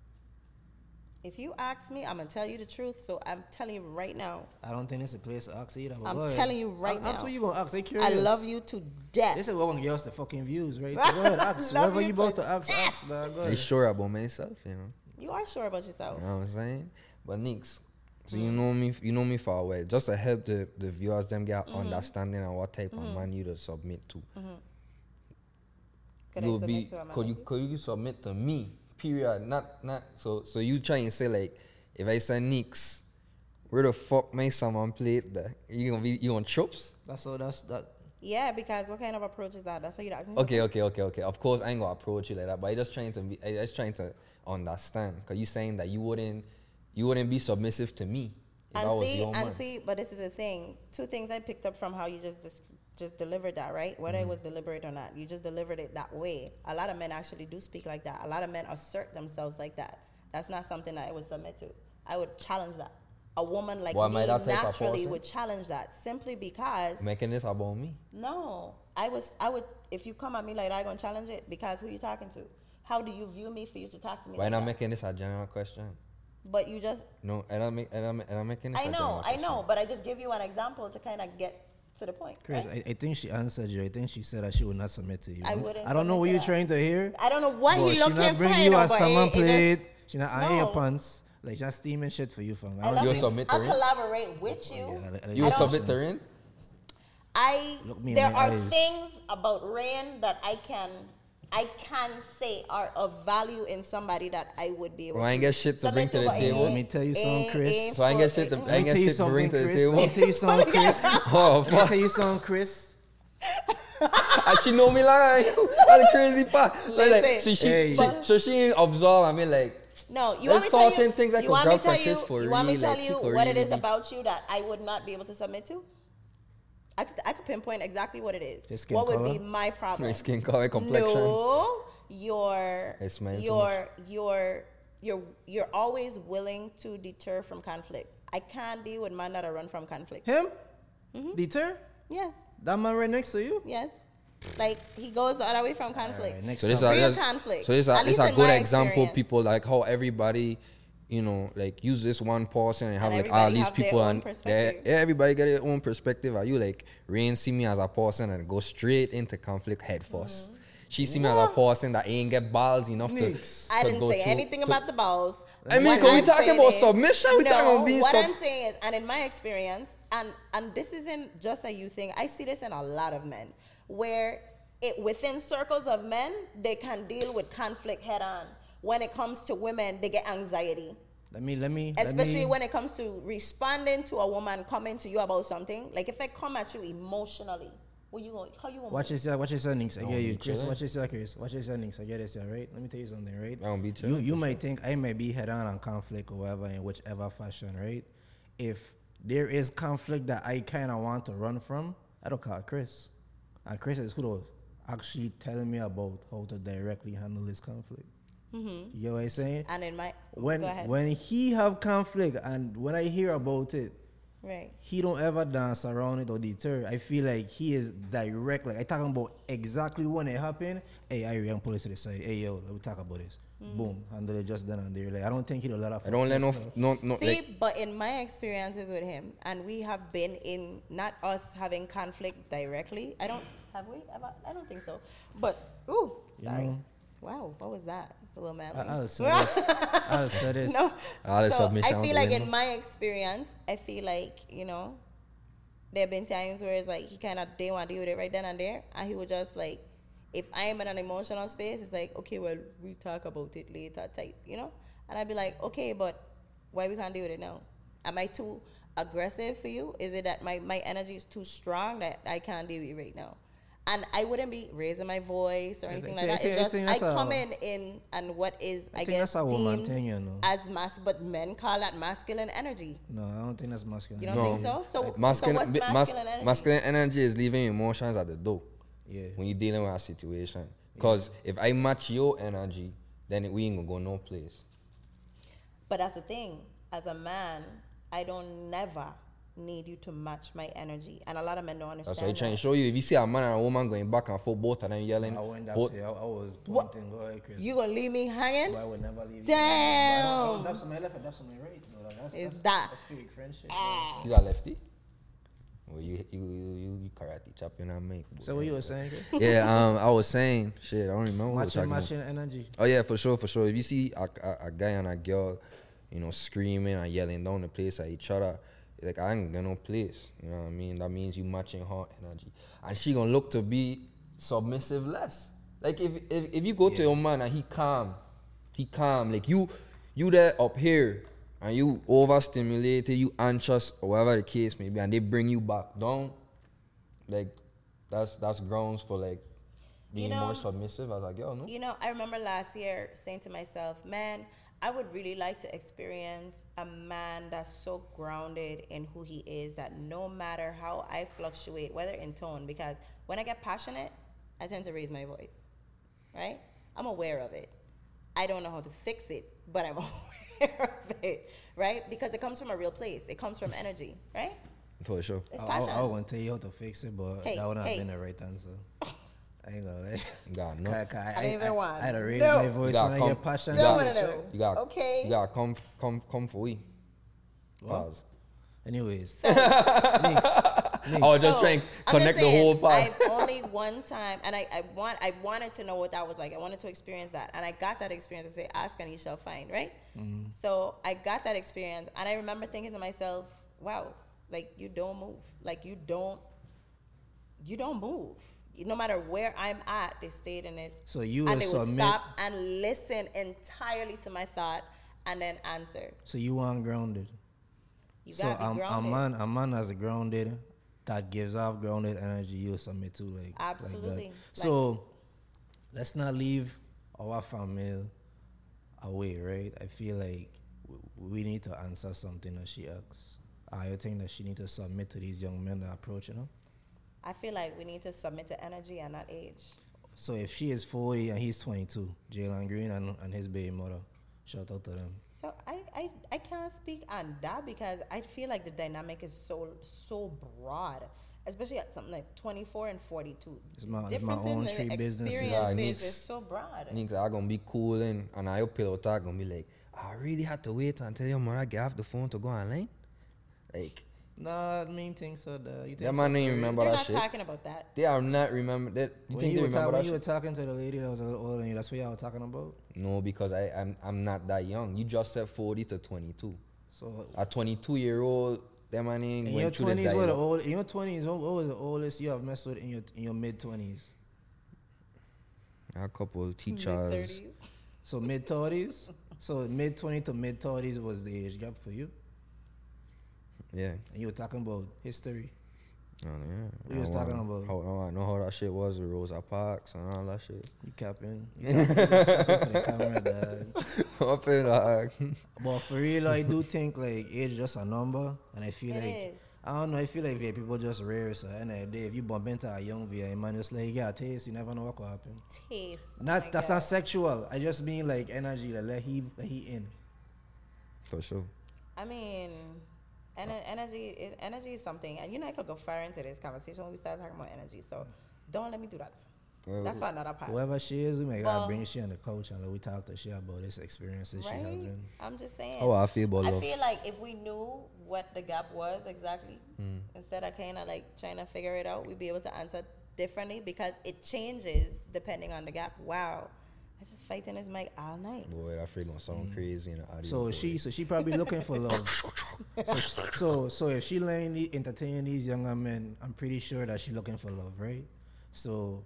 If you ask me, I'm going to tell you the truth, so I'm telling you right now. I don't think it's a place to ask either. but I'm go ahead. telling you right Ask now. what you gonna ask. I'm I curious. love you to death. This is what gonna give us the fucking views, right? So go ahead, ask. Love Whatever you you to about to ask, ask. Dog. Go I ahead. sure about myself, you know. You are sure about yourself. You know what I'm saying? But Nix, so you know me for a while. Just to help the viewers them get understanding on what type of man you to submit to. Could You'll I be submit to a man could you like could you submit to me? Period. Not so you trying to say like if I say Nix, where the fuck may someone play it there? You gonna chops? That's all. That's that. Yeah, because what kind of approach is that? That's what you're asking. Okay. Of course I ain't gonna approach you like that, but I just trying to understand. Cause you saying that you wouldn't be submissive to me if I was your man. But this is the thing. Two things I picked up from how you just delivered that, right? Whether it was deliberate or not, you just delivered it that way. A lot of men actually do speak like that. A lot of men assert themselves like that. That's not something that I would submit to. I would challenge that. A woman like Why me might that take a naturally person? would challenge that simply because Making this about me. no, I would if you come at me like that, I'm gonna challenge it because who you talking to? How do you view me for you to talk to me? Why like not that? making this a general question? But you just No, and I'm making this a general I question. know, but I just give you an example to kind of get to the point. Chris, Right? I think she answered you. I think she said that she would not submit to you. I wouldn't I don't know submit what to you're that. trying to hear. I don't know what but he she looking not for. bringing You you know, a but salmon it plate. just- She not eyeing your No. pants. Like just steaming shit for you, fam. I love You'll you. submit to I'll it? collaborate with you. You I will don't- submit to her in? Look me in there my are eyes. things about Rain that I can say are of value in somebody that I would be able Well, I ain't to get shit to submit bring to the but table. Let me tell you something, Chris. So I ain't get shit to- I Let ain't me get tell you shit to bring something, to the Chris. table. Let me tell you something, Chris. Oh, Let me fuck. tell you something, Chris. And she know me like that's the crazy part. So like, Listen, she ain't absorb. I mean, like, No, you there's want me to tell you? certain things I you could want me grab to tell for Chris for you want me to real, tell like, you he could what it really is be- about you that I would not be able to submit to? I could pinpoint exactly what it is. Your skin What would be color? my problem? My skin color, complexion. No, It's smelling too you're always willing to deter from conflict. I can't deal with man that I run from conflict. Him? Mm-hmm. Deter? Yes, That man right next to you? yes. Like he goes the other way from conflict. Alright, next So this time. Real is conflict. So this At is least a in good my example. experience. People like how everybody, you know, like use this one person and have like all everybody these have their people own and perspective. everybody get their own perspective. Are you like Rain see me as a person and go straight into conflict head first? She see me as a person that ain't get balls enough Nix. to. I to didn't go say through- anything to- about the balls. I mean, What because we I'm talking saying about is- submission. We talking about being what sub. I'm saying is, and in my experience, and this isn't just a you thing. I see this in a lot of men, where within circles of men, they can deal with conflict head on. When it comes to women, they get anxiety, Let me. especially when it comes to responding to a woman coming to you about something. Like if I come at you emotionally, what you going? How you going? Watch this, Nix. I get you, be Chris. chilling. Watch this, Chris. Watch this, Nix. I get this, right? Let me tell you something, right? I don't be You chilling, you for might think I may be head on conflict or whatever in whichever fashion, right? If there is conflict that I kind of want to run from, I don't call Chris. And Chris is who knows actually telling me about how to directly handle this conflict. You get what I'm saying? And in my When go ahead. when he have conflict and when I hear about it, Right. he don't ever dance around it or deter. I feel like he is direct. Like I talking about exactly when it happened. Hey, I young police to the side. Hey, yo, let me talk about this. Boom, handle it just then and there. Like I don't think he'll let off. I don't let no See, like. but in my experiences with him, and we have been in not us having conflict directly. Have we ever? I don't think so. But sorry. know. Wow, what was that? It's a little mad. I'll say this. I'll say this. No. All the So submission I out feel the like window. in my experience, I feel like, there have been times where it's like he kind of didn't want to deal with it right then and there. And he would just like, if I'm in an emotional space, it's like, okay, well, we'll talk about it later type, And I'd be like, okay, but why we can't deal with it now? Am I too aggressive for you? Is it that my energy is too strong that I can't deal with it right now? And I wouldn't be raising my voice or anything like that. It's just I come in and what is I think guess that's a woman deemed thing, as but men call that masculine energy. No, I don't think that's masculine. You don't think so? So Masculine, what's masculine energy? masculine energy is leaving emotions at the door. Yeah. When you're dealing with a situation. Because if I match your energy, then we ain't gonna go no place. But that's the thing. As a man, I don't never need you to match my energy, and a lot of men don't understand. That's why I'm trying to that. show you. If you see a man and a woman going back and forth, both of them yelling, I went both- upstairs. I was pointing. Go ahead, Chris. You gonna leave me hanging? But I would never leave you. Damn. But I don't dab some my left, I dab some my right. No, Is that- that's fake friendship. you got lefty? Well, you karate chopping on me. So what you were saying? Chris? Yeah, I was saying, shit, I don't remember what we were talking about. Matching energy. Oh yeah, for sure. If you see a guy and a girl, screaming and yelling down the place at each other, like I ain't got no place. You know what I mean? That means you matching her energy, and she gonna look to be submissive less. Like if you go to your man and he calm. Like you there up here and you overstimulated, you anxious or whatever the case may be, and they bring you back down. Like that's grounds for like being more submissive. I was like, yo, no. I remember last year saying to myself, man, I would really like to experience a man that's so grounded in who he is that no matter how I fluctuate, whether in tone, because when I get passionate, I tend to raise my voice, right? I'm aware of it. I don't know how to fix it, but I'm aware of it, right? Because it comes from a real place. It comes from energy, right? For sure. It's I passion. won't tell you how to fix it, but Hey, that would not have hey. been the right answer. I ain't gonna lie. God, no. I don't even want. I had to raise No. my voice You when gotta I come- get passionate. you Don't gotta- wanna know. You got Okay. You gotta come for we. Pause. Anyways, So, I was just trying to I'm just connect the saying, whole part. I've only one time, and I wanted to know what that was like. I wanted to experience that, and I got that experience. I say, "Ask and you shall find." Right. So I got that experience, and I remember thinking to myself, "Wow, like you don't move, like you don't you don't move. No matter where I'm at, they stayed in this. So you and will they would submit. stop and listen entirely to my thought and then answer. So you want grounded. You So gotta be grounded. a man as a grounded that gives off grounded energy, you'll submit to like Absolutely. Like that. So let's not leave our family away, right? I feel like we need to answer something that she asks. I think that she need to submit to these young men that are approaching her. I feel like we need to submit to energy and not age. So if she is 40 and he's 22, Jalen Green and his baby mother, shout out to them. So I can't speak on that because I feel like the dynamic is so broad, especially at something like 24 and 42. It's my Difference own in three the businesses. experiences is so broad. Niggas are gonna be cool and I pillow talk gonna be like, I really had to wait until your mother get off the phone to go online. Like, Nah, I mean things so that you think that man ain't remember You're that not shit. talking about that. They are not remember that. You when think you they were, remember when that you were shit? talking to the lady that was a little older than you, that's what y'all were talking about? No, because I'm not that young. You just said 40 to 22. So A 22-year-old, that man ain't in your went through the 20s, dialogue. in your 20s, what was the oldest you have messed with in your mid 20s? A couple of teachers. Mid-30s. So mid 30s. So mid 20 to mid 30s was the age gap for you, Yeah. and you were talking about history. Oh, yeah. What you was talking about? I know how that shit was with Rosa Parks and all that shit. You capping? You capping for the camera, dog. Up in the But for real, I do think like age just a number, and I feel It like is. I don't know. I feel like VA people just rare. So at the end of the day, if you bump into a young VA man, just like you got a taste, you never know what could happen. Taste. Oh Not my that's God. not sexual. I just mean like energy. Like let he in. For sure. I mean, energy is something, and I could go far into this conversation when we start talking about energy. So don't let me do that. Well, That's for another part. Whoever she is, we may Well- gotta bring she on the couch and let we talk to she about this experiences she Right? having. I'm just saying. How I feel about I love. feel like if we knew what the gap was exactly, instead of kind of like trying to figure it out, we'd be able to answer differently because it changes depending on the gap. Wow, I just fighting this mic all night. Boy, that freak gonna sound crazy in the audio. So she probably looking for love. So if she entertaining these younger men, I'm pretty sure that she looking for love, right? So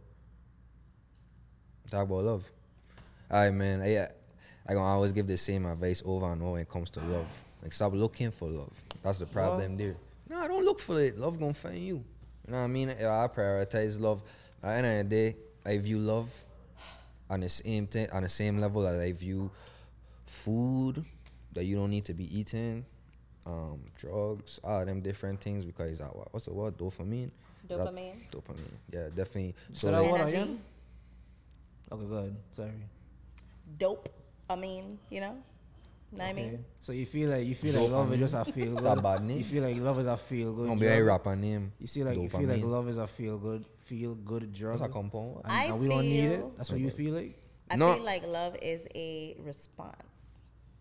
Talk about love. Alright, man. I gonna always give the same advice over and over when it comes to love. Like, stop looking for love. That's the problem there. No, don't look for it. Love gonna find you. You know what I mean? I prioritize love. At the end of the day, I view love on the same thing, on the same level that I view food that you don't need to be eating, drugs, all them different things. Because what's the word? Dopamine. Is that- Dopamine. Dopamine. Yeah, definitely. so that what Energy. again? Okay, go ahead. Sorry. Dope. I mean, know what I mean? So you feel like love is just a feel It's a good. bad name. You feel like love is a feel good. Gonna be a rapper name. You feel like Dopamine. love is a feel good drug. That's a compound. And we don't need it. That's what you feel like. I No. feel like love is a response.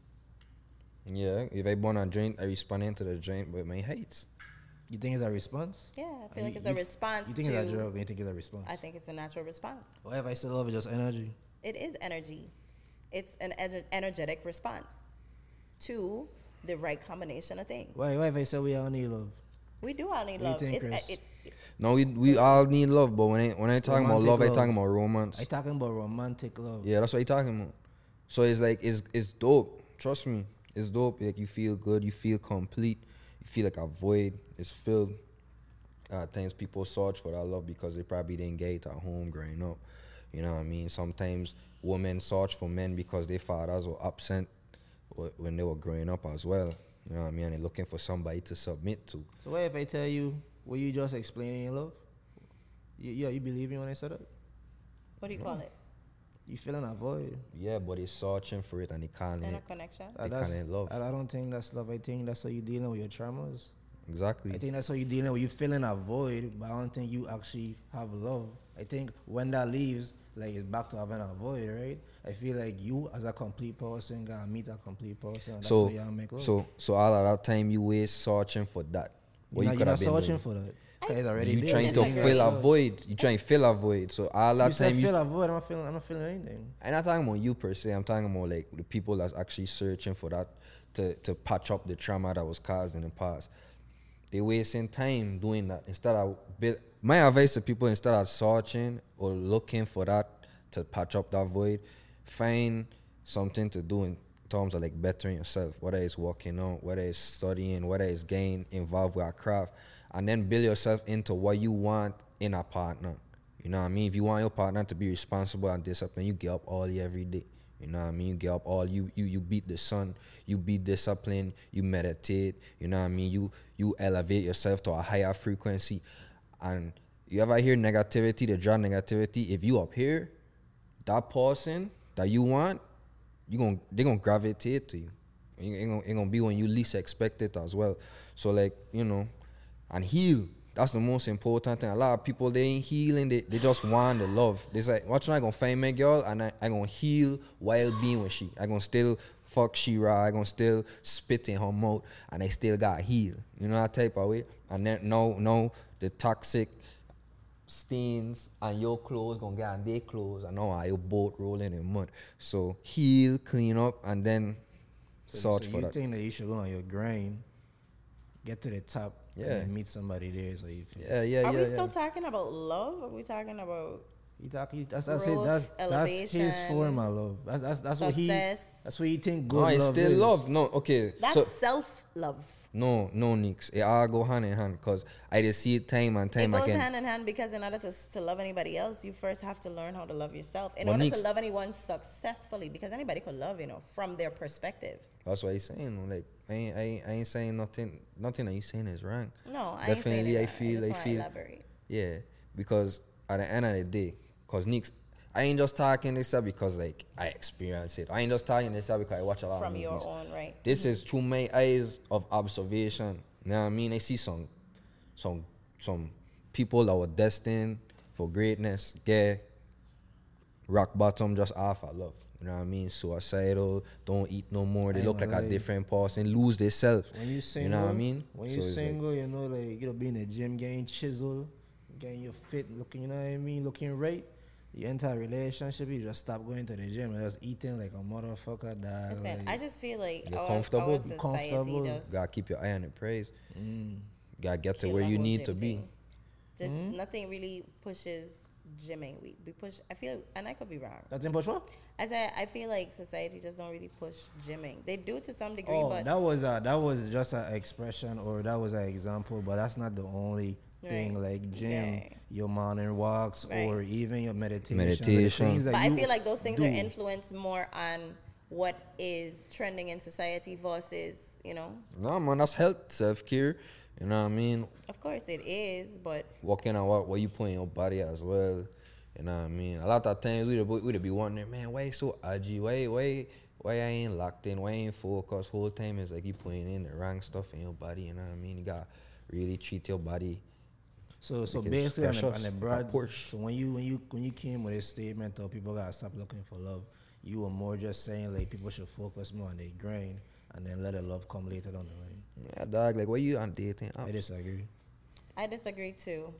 Yeah, if I burn a joint, I respond to the joint with my hates. You think it's a response? Yeah, I feel You- like it's a response You think to. it's a drug? You think it's a response? I think it's a natural response. What if I say love is just energy? It is energy. It's an energetic response to the right combination of things. Why if I say we all need love? We do all need What love. do you think, It's, Chris? No, we all need love, but when I talking about Romantic love, I love. talking about romance. I talking about romantic love. Yeah, that's what I talking about. So it's like it's dope. Trust me, it's dope. Like you feel good, you feel complete, you feel like a void is filled. Times people search for that love because they probably didn't get it at home growing up. You know what I mean? Sometimes women search for men because their fathers were absent when they were growing up as well. You know what I mean? And they're looking for somebody to submit to. So what if I tell you, were you just explaining your love? You believe me when I said that? what do you call it? You feeling a void. Yeah, but they're searching for it and they can't. Inner connection. They That's- can't love. I don't think that's love. I think that's how you dealing with your traumas. Exactly. I think that's how you dealing with you feeling a void, but I don't think you actually have love. I think when that leaves, like it's back to having a void, right? I feel like you as a complete person gotta meet a complete person. And that's how y'all make love. So all of that time you waste searching for that. What you're you could not have been searching doing. for that. 'Cause it's already You there. trying You to think fill a that's void. You trying to fill a void. So all that You said time you. feel a void. I'm not feeling anything. I'm not talking about you per se. I'm talking about like the people that's actually searching for that to patch up the trauma that was caused in the past. They wasting time doing that instead of my advice to people, instead of searching or looking for that to patch up that void, find something to do in terms of like bettering yourself, whether it's working out, whether it's studying, whether it's getting involved with a craft, and then build yourself into what you want in a partner. You know what I mean? If you want your partner to be responsible and disciplined, you get up early every day. You know what I mean? You get up all you beat the sun, you be disciplined, you meditate, you know what I mean? You elevate yourself to a higher frequency. And you ever hear negativity, the draw negativity, if you up here, that person that you want, they're gonna gravitate to you. It's gonna be when you least expect it as well. So like, you know, and heal. That's the most important thing. A lot of people, they ain't healing, they just want the love. They say, watch, I gonna find my girl and I gonna heal while being with she. I gonna still fuck she raw, I gonna still spit in her mouth, and I still gotta heal. You know that type of way? And then no the toxic stains and your clothes gonna get on their clothes, and now your boat rolling in mud. So heal, clean up, and then search for that. You think that you should go on your grind, get to the top, and then meet somebody there, so you feel. Are we still talking about love? Or are we talking about that's elevation, his form of love. That's what he. That's what he think good no, love it's still is. love. No, okay. That's so, self-love. No, Nix. It all go hand in hand, because I just see it time and time again. It goes hand in hand because in order to love anybody else, you first have to learn how to love yourself. In But order Nix, to love anyone successfully, because anybody could love, from their perspective. that's what he's saying. Like I ain't saying nothing that he's saying is wrong. No, I Definitely, ain't saying it. I feel. Elaborate. Yeah, because at the end of the day, because Nix, I ain't just talking this up because like I experience it. I ain't just talking this up because I watch a lot From of movies. your own, right? This is through my eyes of observation. You know what I mean? I see some people that were destined for greatness get rock bottom just off of love. You know what I mean? Suicidal, don't eat no more. They look like a different person, lose themselves. When you single, you know what I mean? When you single, you know, like you be in the gym, getting chiseled, getting your fit, looking, you know what I mean, looking right. You enter a relationship, you just stop going to the gym and just eating like a motherfucker. Listen, like, I just feel like you're our comfortable. society just gotta keep your eye on the praise. Gotta get to where the you whole need gym to be. thing. Just nothing really pushes gymming. We push. I feel, and I could be wrong. That's in what? I said I feel like society just don't really push gymming. They do to some degree, but that was just an expression, or that was an example, but that's not the only thing. Like gym, your morning walks, or even your meditation. But I feel like those things are influenced more on what is trending in society versus, No, man, that's health, self-care. You know what I mean? Of course it is, but working on what you put in your body as well. You know what I mean? A lot of times we'd be wondering, man, why you so edgy? Why I ain't locked in? Why I ain't focused? Whole time is like you putting in the wrong stuff in your body. You know what I mean? You gotta really treat your body. So basically on the broad, so when you came with a statement of people gotta stop looking for love, you were more just saying like people should focus more on their grind and then let the love come later down the line. Yeah, dog. Like, what you on dating apps? I disagree. I disagree too.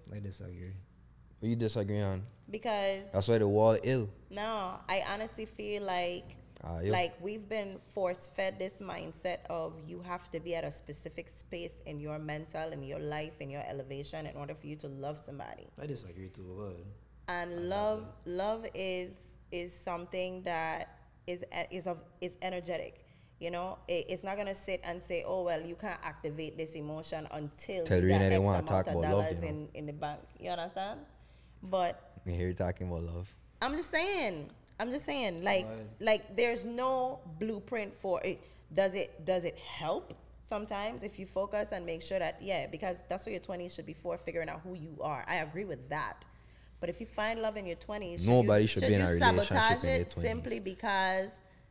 What you disagree on? Because that's why the wall ill. No, I honestly feel like we've been force-fed this mindset of you have to be at a specific space in your mental, in your life, in your elevation in order for you to love somebody. I disagree too. And love is something that is energetic. It's not gonna sit and say, oh well, you can't activate this emotion until you got X amount of dollars in the bank. You understand? But I hear you talking about love. I'm just saying, like there's no blueprint for it. Does it help sometimes if you focus and make sure that, because that's what your 20s should be for, figuring out who you are. I agree with that. But if you find love in your 20s, nobody should be in a relationship sabotage in their it 20s. simply because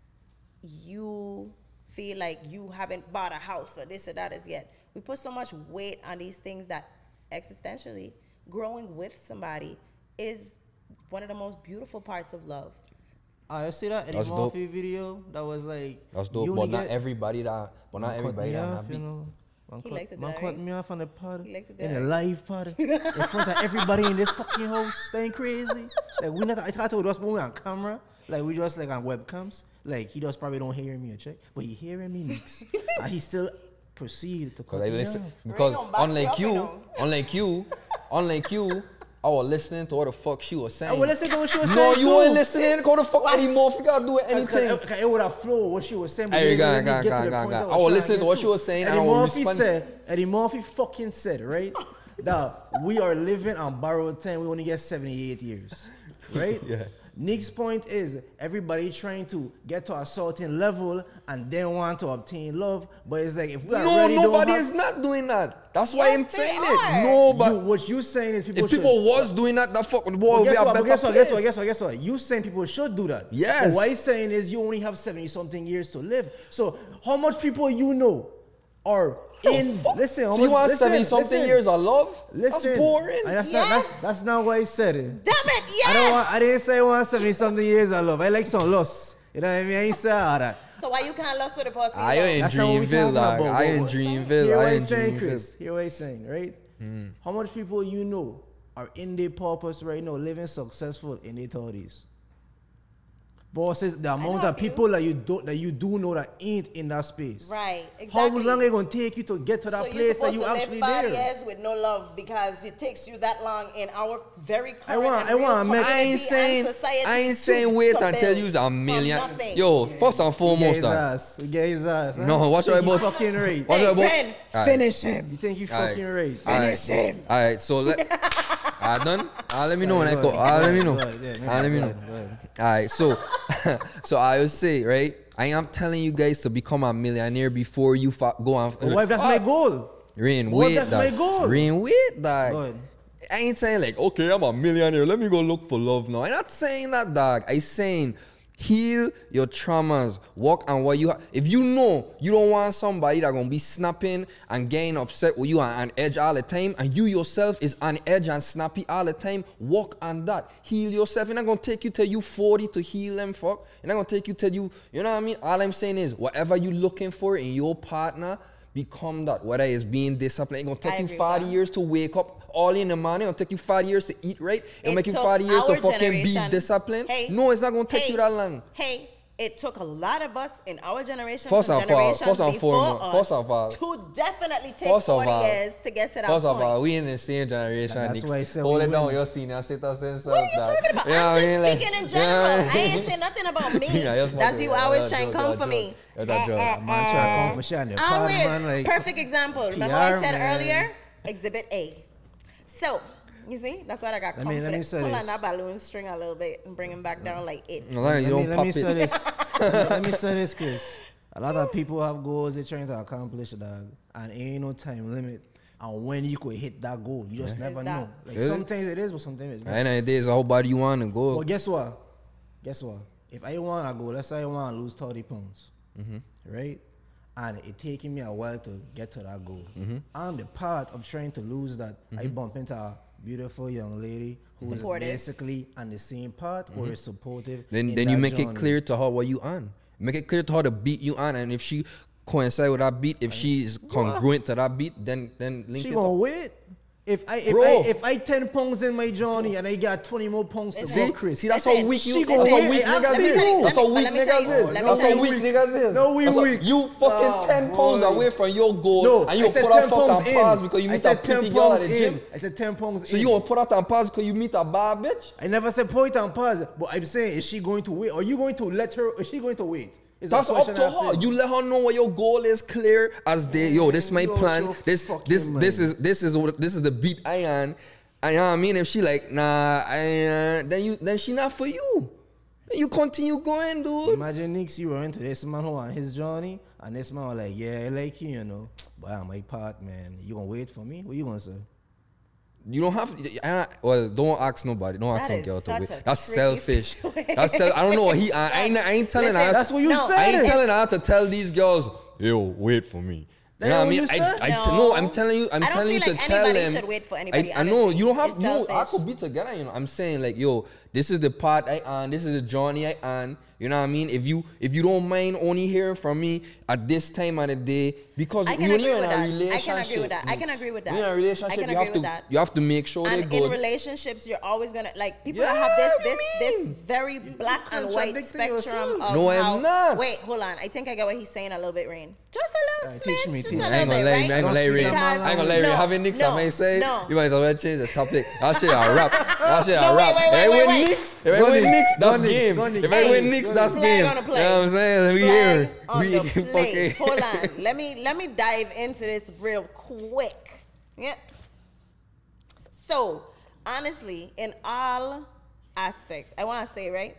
you feel like you haven't bought a house or this or that as yet. We put so much weight on these things that existentially growing with somebody is one of the most beautiful parts of love. I see that Eddie Murphy video that was like, that's dope, but not everybody that be. He liked to do man that, cut me off on the pod, in that. a live pod, in front of everybody in this fucking house. That ain't crazy. Like I thought it was when we on camera, like we just like on webcams. Like he just probably don't hear me a check, but he hearing me Nix. And he still proceed to cut me off. Because unlike you, unlike you, I was listening to what the fuck she was saying. I was listening to what she was No, saying. you weren't listening. How the fuck anymore? If you gotta do anything. It would have flowed what she was saying. Hey, go on. I was listening to what she was saying and I was responding. Eddie Murphy fucking said, right, that we are living on borrowed time. We only get 78 years, right? Yeah. Nick's point is everybody trying to get to a certain level and then want to obtain love, but it's like if we already nobody don't is have, not doing that. That's why I'm Yes, they saying are. it. No, but what you saying is people if should, people was doing that, the fuck, the world would be a better guess place. what? You saying people should do that. Yes. But what he's saying is you only have 70-something years to live. So how much people you know are in? Fuck. Listen, how So you much, want listen, 70-something listen. years of love? Listen, That's boring. And Yes. that's not what he said. It. Damn it, yes! I didn't say I want 70-something years of love. I like some lust. You know what I mean? I ain't say all that. So why you can't lust with the pussy? I though? ain't That's not what we Dreamville, talking dog. about, I bro. ain't Dreamville. Hear I what ain't he's saying, Dreamville. Chris. Hear what he's saying, right? How much people you know are in their purpose right now, living successful in their 30s? Versus the amount know of a few. people that you do know that ain't in that space. Right, How exactly. long it gonna take you to get to that So you're place that supposed you to actually live 5 there? years with no love because it takes you that long in our very current I want and real to make- community I ain't saying, and society I ain't to- saying wait to until build you's a from million. nothing. Yo, first and We get foremost, his dog. ass. We get his ass. Huh? No, watch You out think about- you fucking right. Watch Hey, out about- Ren, Alright. finish him. You think you Alright. fucking right. Finish him. All right, so I done. Let me know when I Sorry, go. go ahead. Let me know. Go ahead, yeah, Let me go know. ahead, go ahead. All right, so so I would say, right, I am telling you guys to become a millionaire before you go on. But what if that's my goal? Rain, What if wait, that's dog. my goal? Rain, wait, dog. Go ahead. I ain't saying like, okay, I'm a millionaire. Let me go look for love now. I'm not saying that, dog. I saying heal your traumas. Work on what you have. If you know you don't want somebody that gonna be snapping and getting upset with you on edge all the time, and you yourself is on edge and snappy all the time, work on that. Heal yourself. It's not gonna take you till you 40 to heal them, fuck. It's not gonna take you till you know what I mean? All I'm saying is whatever you looking for in your partner, become that. Whether it's being disciplined, it's gonna take I you agree 40 with that. years to wake up early in the morning. It'll take you 40 years to eat right. It'll It make you took 40 years to our fucking be generation- disciplined. Hey, No, it's not gonna take hey, you that long. Hey, it took a lot of us in our generation, First some of all, generations first and before foremost, us, first of all, to definitely take first of 40 all, years to get to that First point. of all, we in the same generation. That's Nix. why I said Hold we it down, win. your senior citizens. What are you talking about? You know I'm what I just mean? Like, speaking in you know general. what I I mean? ain't saying nothing about me. Yeah, just That's fucking- you always yeah, try and joke, come yeah, for me. joke. Yeah, joke. Man, try to come for shit on the pod, Always. man, like- Perfect example. Remember what I PR, said man. earlier? Exhibit A. So, you see, that's what I got Let me confident. say Pull on this. that balloon string a little bit and bring him back down like it. No, you don't Let pop me say it. this. Let me say this, Chris. A lot of people have goals they're trying to accomplish, dog, and ain't no time limit on when you could hit that goal. You just never Is that- know. Like Is it? sometimes it is, but sometimes it's not. And it is a whole body you want to go. But guess what? Guess what? If I want to go, let's say I want to lose 30 pounds, right? And it taking me a while to get to that goal. On the part of trying to lose that, I bump into a beautiful young lady who is Supportive. basically on the same part or is supportive. Then in you that make it journey. clear to her what you on. Make it clear to her the beat you on, and if she coincide with that beat, if she is congruent to that beat, then link She it gonna up. wait. If Bro. I 10 pounds in my journey and I got 20 more pounds to See, go, Chris. see, that's how Listen, weak she you. gonna That's how wait. weak Hey, niggas let me is. tell you. That's how Let weak me tell niggas you. is. Let me That's tell how you. weak niggas is. No, we That's how- weak. You fucking 10 pounds boy. away from your goal, No, and you I said put 10 a pounds fucking pause in. because you I meet a said 10 pretty girl at pounds the gym. in. I said 10 pounds So in. you gonna put out on pause because you meet a bad bitch? I never said point and pause, but I'm saying, is she going to wait? Are you going to let her? Is she going to wait? Is the That's up question to I'm her. saying. You let her know what your goal is clear as day. Yo, this is my Yo, plan. your This fucking this is the beat I on. I know what I mean. If she like nah, then she not for you. Then you continue going, dude. Imagine Nix, you were into this man who on his journey, and this man was like, yeah, I like you, you know. But I'm my part, man. You gonna wait for me? What you gonna say? You don't have to. Well, don't ask nobody. Don't ask That some is girl to such wait. a That's tricky selfish. situation. That's I don't know what he. I ain't telling Listen, her. That's what you No, said. I ain't telling her to tell these girls, yo, wait for me. You know what I what mean? you said? No, I'm telling you. I'm I don't telling you feel to like tell anybody them. should wait for anybody, I know honestly. you don't have. It's You know, I selfish. could be together. You know, I'm saying like, yo, this is the part I on. This is the journey I on. You know what I mean? If you don't mind only hearing from me at this time of the day, because I can when agree you're in with a that. relationship, I can agree with that. I can agree with that. When you're in a relationship, I can you have agree to with that. you have to make sure they're And good. in relationships, you're always gonna like people Yeah, that have what do this you mean? very black and white contradicting spectrum yourself. of No, how, I'm not. Wait, hold on. I think I get what he's saying a little bit, Rain. Just a little Teach smidge, me, just teach a me. I ain't little gonna bit, lie, right? I ain't gonna lie, Ray. Because- I ain't gonna lie, Ray. no, Having Knicks, no, I may say, no. you might as well change the topic. That shit a rap. That shit a No, rap. wait, If I wait, win wait. Knicks, if I win Knicks, that's game. If I win Knicks, that's Flag game. on the You play. know what I'm saying? We Flag here. on We the play. fucking. Hold on. Let me dive into this real quick. Yeah. So, honestly, in all aspects, I want to say, right?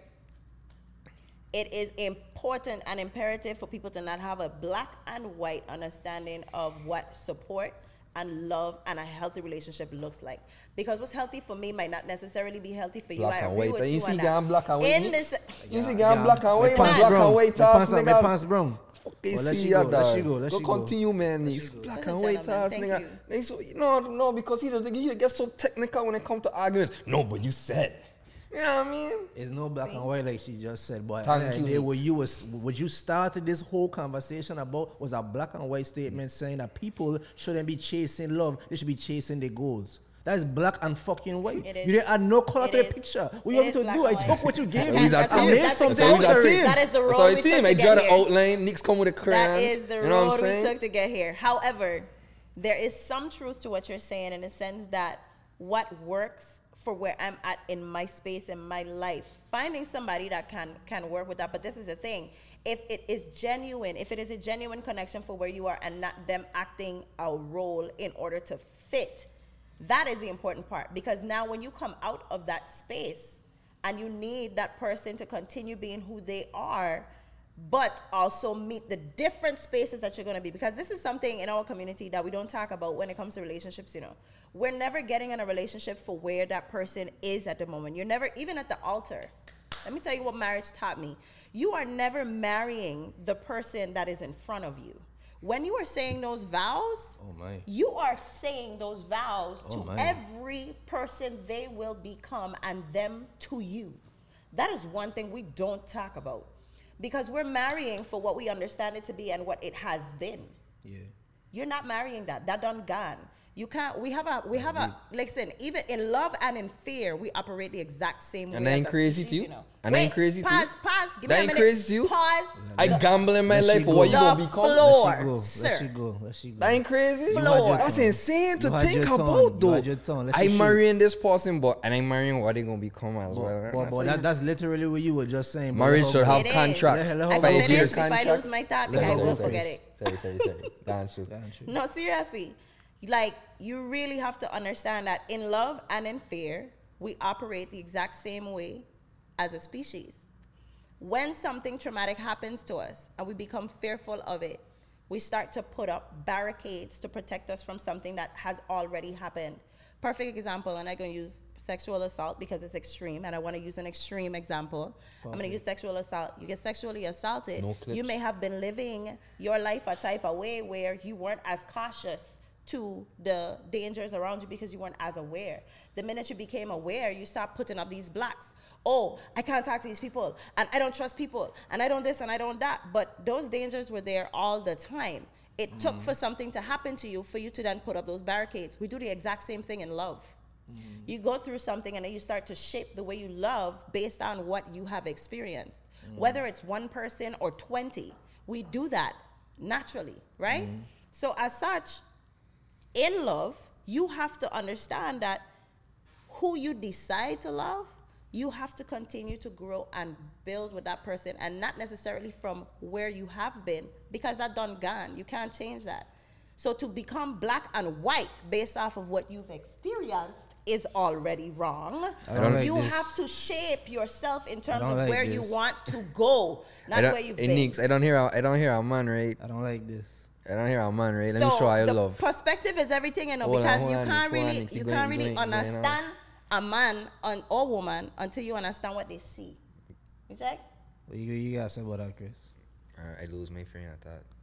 It is important and imperative for people to not have a black and white understanding of what support and love and a healthy relationship looks like. Because what's healthy for me might not necessarily be healthy for you. Black I and agree white. with You you see on gang that. black and white In mix? this, You see gang black and white, My man. pants Black brown. and white My ass pants- my nigga. pants brown. Fucking Well, let see she ya, go, let dog. she go, let Go she go. continue, man. Let These she go. black That's and a white gentleman, ass thank nigga. you. They so no, because he get so technical when it comes to arguments. No, but you said. You know what I mean? It's no black and white like she just said, but Thank you. what you started this whole conversation about was a black and white statement saying that people shouldn't be chasing love, they should be chasing their goals. That is black and fucking white. It is. You didn't add no color It to the is. picture. What It you want is me to black do? I and took white. what you gave So me. he's a That's- team. I made that's something So he's out a of team. it. That is the road So a we team. took I to draw get the here. outline. Knicks come with the crayons. That is the You know what I'm road we saying? took to get here. However, there is some truth to what you're saying in the sense that what works for where I'm at in my space in my life, finding somebody that can work with that. But this is the thing: if it is genuine, if it is a genuine connection for where you are, and not them acting a role in order to fit, that is the important part. Because now, when you come out of that space and you need that person to continue being who they are, but also meet the different spaces that you're going to be, because this is something in our community that we don't talk about when it comes to relationships. We're never getting in a relationship for where that person is at the moment. You're never even at the altar. Let me tell you what marriage taught me. You are never marrying the person that is in front of you. When you are saying those vows, you are saying those vows to every person they will become and them to you. That is one thing we don't talk about. Because we're marrying for what we understand it to be and what it has been. Yeah. You're not marrying that. That done gone. You can't. We have a. Listen, even in love and in fear, we operate the exact same way. And that ain't as a crazy species, to you? you know. And that ain't Wait, crazy to you? Pause. Give me That a ain't minute. crazy to you? Pause. I gamble in my Let life she for what go. you gonna The become. floor. Let she go. Sir. Let she go. Let she go. That ain't crazy. You had your That's tongue. insane to You had think your tongue. about, You though. had your tongue. Let she I'm shoot. marrying this person, but and I'm marrying what they gonna become as well. But that's literally what you were just saying. Marriage should have It is. contracts. Let her I have can a Five-year finish. If I contracts. lose my thought, Let I her will go forget it. Sorry. That's true. No, seriously. Like, you really have to understand that in love and in fear, we operate the exact same way as a species. When something traumatic happens to us and we become fearful of it, we start to put up barricades to protect us from something that has already happened. Perfect example, and I'm going to use sexual assault because it's extreme, and I want to use an extreme example. I'm going to use sexual assault. You get sexually assaulted, No clips. you may have been living your life a type of way where you weren't as cautious to the dangers around you because you weren't as aware. The minute you became aware, you start putting up these blocks. Oh, I can't talk to these people, and I don't trust people, and I don't this, and I don't that. But those dangers were there all the time. It took for something to happen to you for you to then put up those barricades. We do the exact same thing in love. You go through something and then you start to shape the way you love based on what you have experienced. Whether it's one person or 20, we do that naturally, right? So as such, in love, you have to understand that who you decide to love, you have to continue to grow and build with that person, and not necessarily from where you have been, because that done gone. You can't change that. So to become black and white based off of what you've experienced is already wrong. I don't like You this. have to shape yourself in terms don't of like where you this. want to go, not where you've been. Nix, I don't hear a man, right? I don't like this. I don't hear a man, right? Let me show you the love. perspective is everything, you know, Hold on, because hold you on, can't keep really going, keep you going, can't keep really going, keep going, understand a man or woman until you understand what they see. You check? What you got to say about that, Chris? I lose my friend at that.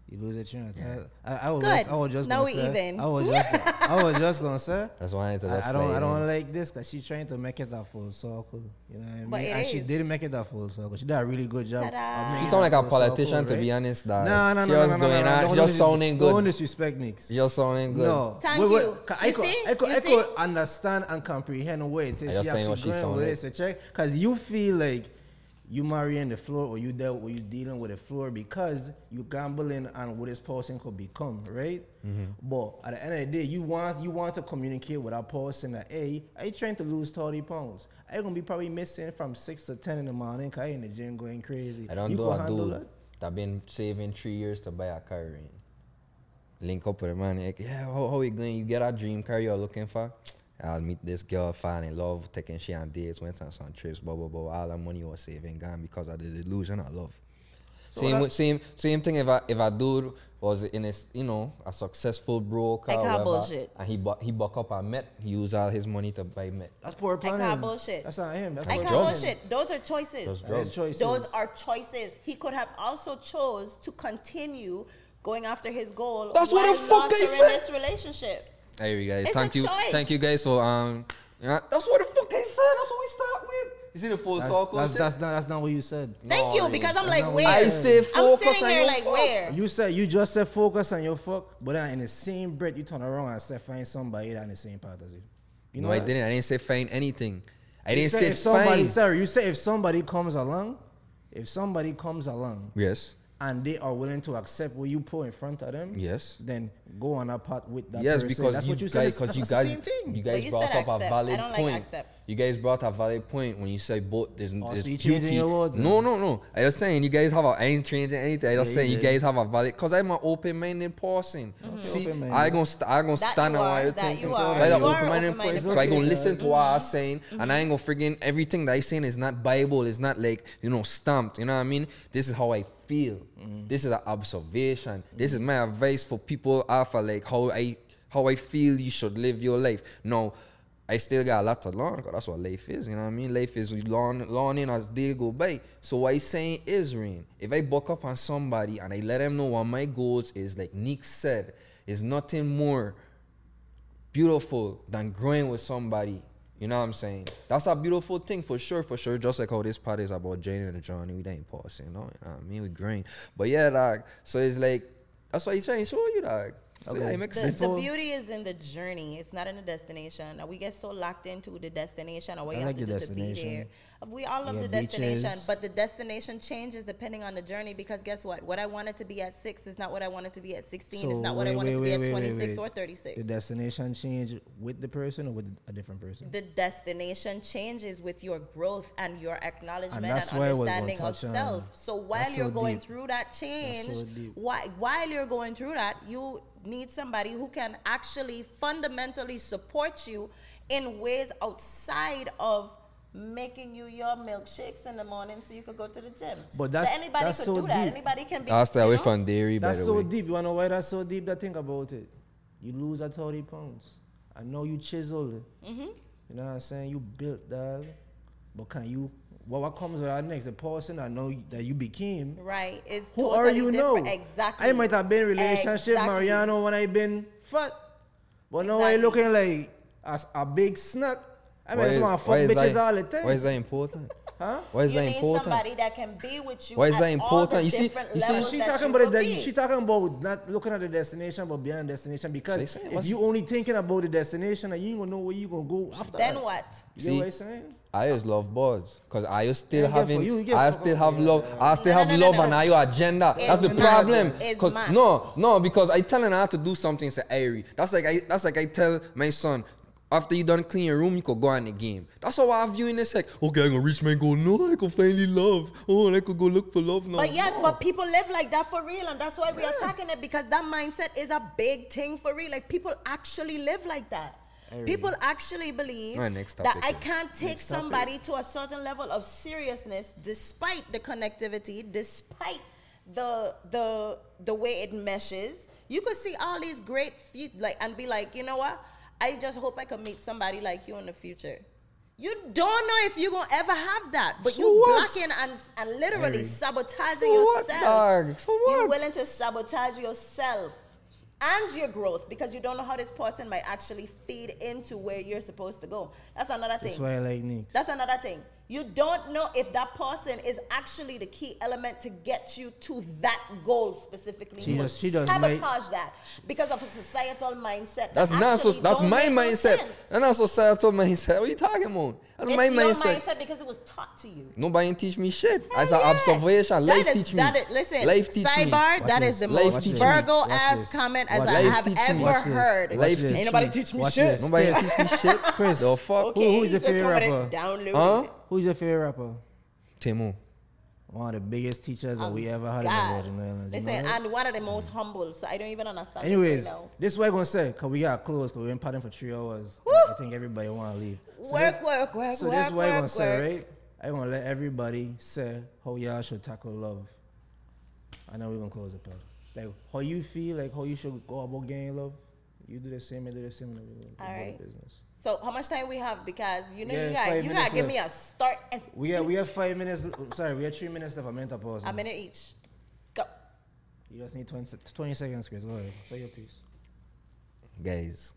You lose your train of thought. I was Good. just, I was just Now gonna we say. even. I was just gonna say. That's why I don't like this because she's trying to make it a full circle. You know what I mean? But it and she is. didn't make it a full circle. She did a really good job. Ta-da. Of making She it sound like a full politician, circle, to be right? honest. Dog. No, She was going on. She just sounding Don't good. disrespect Nix. She just sounding good. No. Thank you. I You could, see? I could, You I see? could understand and comprehend where it is. I She just saying actually what she going sound with like. it. So check, because you feel like you marrying the floor or you dealing with the floor because you gambling on what this person could become, right? Mm-hmm. But at the end of the day, you want to communicate with that person that, hey, are you trying to lose 30 pounds? I'm going to be probably missing from 6 to 10 in the morning because I in the gym going crazy. I don't you do could a handle dude that? that been saving 3 years to buy a car. Right? Link up with a man, like, yeah, how you going? You get a dream car you're looking for? I'll meet this girl, fall in love, taking she on dates, went on some trips, blah, blah, blah. All the money was saving gone because of the delusion of love. So Same thing if a dude was in a, a successful broker I or call whatever, bullshit. and he buck up a Met, he used all his money to buy Met. That's poor I planning. call bullshit. That's not him. That's I poor call planning. bullshit. Those are choices. Those That's drugs. choices. Those are choices. He could have also chose to continue going after his goal. That's what while the fuck I nurturing said. this relationship. Hey, you guys, It's a choice. thank you guys for that's what the fuck I said. That's what we start with. You see the full circle shit? That's not what you said. Thank you, because I'm That's like, not what where? you I said. say I'm focus sitting on here your like, fuck. where? You just said focus on your fuck, but then in the same breath you turn around and say find somebody that in the same path as you. You No, I that? didn't. I didn't say find anything. I You didn't said say if somebody, find. sorry, you say if somebody comes along, Yes. and they are willing to accept what you put in front of them, Yes. then go on that path with that Yes, person. because that's you what you said. guys, That's the same thing. you But guys you brought said up a accept. valid I don't like point. accept. You guys brought a valid point when you say both. There's so there's you beauty. changing your words No, then? no. I was saying you guys have a. I ain't changing anything. I just Yeah, saying you you did. guys have a valid. Cause I'm an open-minded person. See, Open-minded. I gonna That stand you on what are, you're that thinking. you So are. I got You are open-minded open-minded point. So I gonna person. listen to what I'm saying, and I ain't gonna friggin' everything that I saying is not Bible. It's not like stamped. You know what I mean? This is how I feel. This is an observation. This is my advice for people after like how I feel you should live your life. No, I still got a lot to learn because that's what life is. You know what I mean? Life is we learning as they go by. So what I'm saying is, Rain, if I buck up on somebody and I let them know what my goals is, like Nick said, is nothing more beautiful than growing with somebody. You know what I'm saying? That's a beautiful thing for sure. Just like how this part is about Jane and the journey. We ain't pausing, you know what I mean? We growing. But yeah, dog. So it's like, that's what he's trying to show you, dog. So Okay. yeah, it makes The, sense. the beauty is in the journey. It's not in the destination. Now, we get so locked into the destination or what I you like have to the do to be there. destination. We all love Yeah, the destination, beaches. but the destination changes depending on the journey because guess what? What I wanted to be at 6 is not what I wanted to be at 16. It's not what I wanted to be at 26 or 36. The destination change with the person or with a different person? The destination changes with your growth and your acknowledgement and, that's why I was gonna understanding of touch on- self. So while that's you're so going deep. through that change, That's so deep. while you're going through that, you need somebody who can actually fundamentally support you in ways outside of making you your milkshakes in the morning so you could go to the gym. But that's- anybody that's could so do that. deep. Anybody can be. I'll stay you away know? from dairy, by That's the so way. deep. You wanna know why that's so deep? That think about it. You lose that 30 pounds. I know you chiseled. Mm-hmm. You know what I'm saying? You built that. But can you? What comes with that next? The person I know that you became. Right. It's Who totally are you now? different. Exactly. I might have been in relationship Exactly. Mariano when I been fat. But now I Exactly. looking like as a big snack. I mean, I just Why- want to why fuck is bitches that- all the time. Why is that important? Huh? Why is You that need important? somebody that can be with you. Why is at that all important? the You see- different you see- levels She that talking you about could it. be. She talking about not looking at the destination, but beyond destination. Because So saying, if what's- you only thinking about the destination, and you ain't gonna know where you gonna go after Then that. what? You See, know what I'm saying? I just love birds because I just still Yeah, get having, for you, get I for- still have love, I still No, have no, no, love no. and I your agenda. That's the mad. problem. It's 'Cause- mad. no, because I telling her to do something. Say, Irie, that's like I tell my son. After you done clean your room, you could go on the game. That's how I view in this. Like, okay, I'm gonna reach my goal. No, I could finally love. Oh, I could go look for love now. But yes, No. but people live like that for real, and that's why we are attacking it because that mindset is a big thing for real. Like people actually live like that. People actually believe Alright, next that topic, I then. can't take somebody to a certain level of seriousness despite the connectivity, despite the way it meshes. You could see all these great and be like, you know what? I just hope I could meet somebody like you in the future. You don't know if you're gonna ever have that, but So you what? blocking and literally Harry. sabotaging So what, yourself. dog? So You're what? willing to sabotage yourself and your growth because you don't know how this person might actually feed into where you're supposed to go. That's another thing. That's why I like Knicks. That's another thing. You don't know if that person is actually the key element to get you to that goal specifically. She You does- will she does sabotage that because of a societal mindset. That's that not so. actually That's don't my make no mindset. sense. That's not societal mindset. What are you talking about? That's It's my your mindset. mindset because it was taught to you. Nobody teach me shit. Hell As an yeah. observation, That life is- teach me. that is- listen, Life teach me. sidebar, Watch that this. is the Life most teach me. Virgo Watch ass this. comment as Watch I this. have Life teach me. ever Watch this. heard. Life Watch teach this. Ain't nobody me. teach me Watch shit. this. Nobody teach me shit. Chris. The fuck? Okay, Who's your they're favorite coming rapper? down low. Huh? Who's your favorite rapper? Timo. One of the biggest teachers that we ever had God. in the Virgin Islands. Listen, and one of the most humble, so I don't even understand. Anyways, this right now. this is what I'm gonna say, cause we got close, cause we've been partying for 3 hours. I think everybody wanna leave. So Work, this, work. So this is what I'm gonna say, right? I'm gonna let everybody say how y'all should tackle love. I know we're gonna close the pod. Like how you feel, like how you should go about getting love. You do the same, I do the same, and we go All about right. the business. So how much time we have? Because you know Yeah, you 5 got minutes to give left. me a start and We have 5 minutes. Sorry, we have 3 minutes left. I meant to pause. a minute each. Go. You just need 20 seconds, Chris. Go ahead. Say your piece. Guys,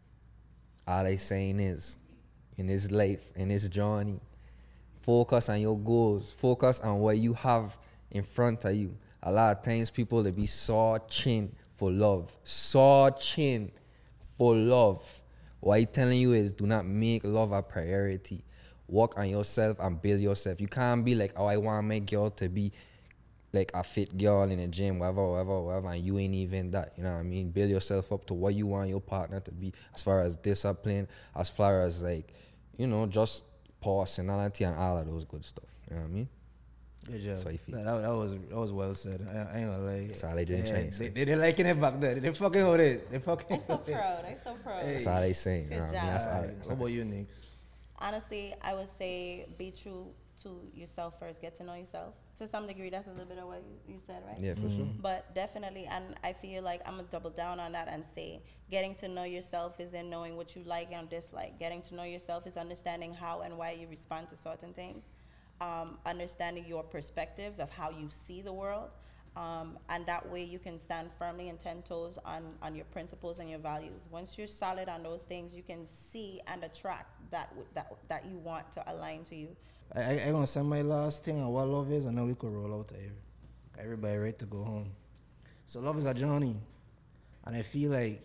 all I saying is, in this life, in this journey, focus on your goals. Focus on what you have in front of you. A lot of times people they be searching for love. Searching for love. What I'm telling you is do not make love a priority. Work on yourself and build yourself. You can't be like, oh, I want my girl to be like a fit girl in the gym, whatever, and you ain't even that. You know what I mean? Build yourself up to what you want your partner to be as far as discipline, as far as like, you know, just personality and all of those good stuff. You know what I mean? Good job. So you feel- That was well said. I ain't gonna lie. That's all they doing Chinese. They liking it back there. They fucking hold it. They fucking I'm so hold it. proud. I'm so proud. That's all they saying. You know Good what I mean? That's job. all. Alright, what about you, Nick? Honestly, I would say be true to yourself first. Get to know yourself. To some degree, that's a little bit of what you said, right? Yeah, for sure. But definitely, and I feel like I'm gonna double down on that and say getting to know yourself is in knowing what you like and dislike. Getting to know yourself is understanding how and why you respond to certain things. Understanding your perspectives of how you see the world. And that way you can stand firmly and 10 toes on your principles and your values. Once you're solid on those things, you can see and attract that you want to align to you. I gonna say my last thing on what love is, and then we could roll out here. Everybody ready to go home. So love is a journey, and I feel like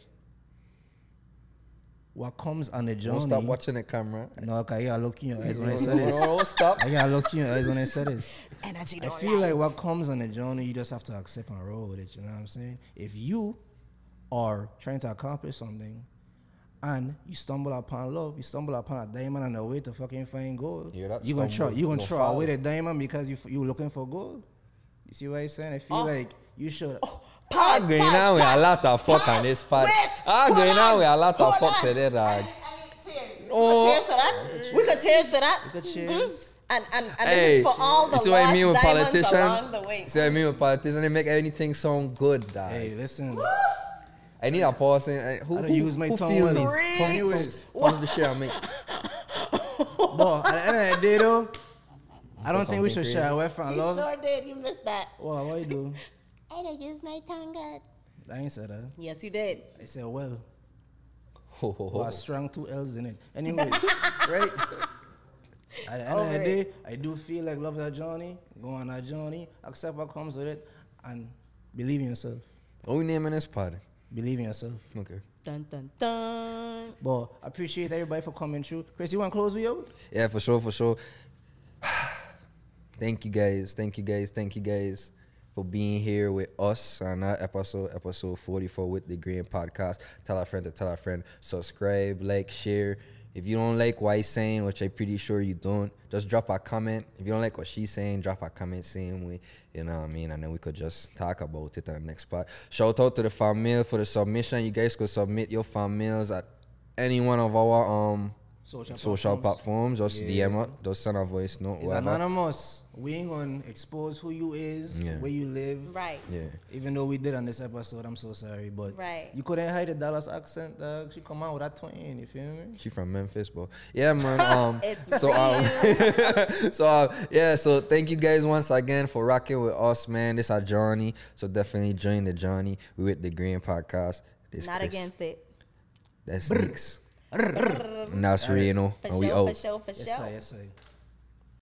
what comes on the journey. Don't stop watching the camera. No, okay, I gotta look in your eyes when I say this. No, stop. I gotta look in your eyes when I say this. Energy I don't feel lie. like what comes on the journey, you just have to accept and roll with it. You know what I'm saying? If you are trying to accomplish something and you stumble upon love, you stumble upon a diamond on the way to fucking find gold, Hear that? you gonna Stumble, throw you'll throw fall. away the diamond because you looking for gold. You see what I'm saying? I feel like you should. I'm going on with a lot of fuck on this part. I'm going on with a lot of fuck today, dog. Oh. Cheers to that. We could cheers to that. Good cheers. And Hey, this is for all the you see what I mean with lost diamonds politicians? along the way. You see what I mean with politicians? They make anything sound good, dog. Hey, listen. I need a person. Who, I don't who, use my who tongue feel well. me? Anyways, Pump the shit on me. but at the end of the day, though, I don't think we should something shy away from You love. sure did. You missed that. What you do? I don't use my tongue good. I ain't said that. Yes, you did. I said well. Ho, ho, ho. Well, strong 2 L's in it. Anyways, right? At the end of the Over day, I do feel like love is a journey. Go on that journey, accept what comes with it, and believe in yourself. What we naming this party? Believe in yourself. Okay. Dun dun dun. But I appreciate everybody for coming through. Chris, you want to close with you? Yeah, for sure, for sure. Thank you guys for being here with us on our episode 44 with the Green Podcast. Tell a friend to tell a friend. Subscribe, like, share. If you don't like what he's saying, which I'm pretty sure you don't, just drop a comment. If you don't like what she's saying, drop a comment same way. You know what I mean? And then we could just talk about it on the next part. Shout out to the fan mail for the submission. You guys could submit your fan mails at any one of our social platforms. Just DM us, just send a voice note. It's whatever. anonymous. We ain't gonna expose who you is, where you live. Right. Yeah. Even though we did on this episode, I'm so sorry, but Right. you couldn't hide the Dallas accent, dog. She come out with that twin. You feel me? She from Memphis, bro. Yeah, man. It's so real. so thank you guys once again for rocking with us, man. This our journey. So definitely join the journey. We with the Green Podcast. This Not Chris. against it. That's Sneaks. And that's Reno. For And we sure, out. for sure, for Yes, sure. sir. Yes, sir.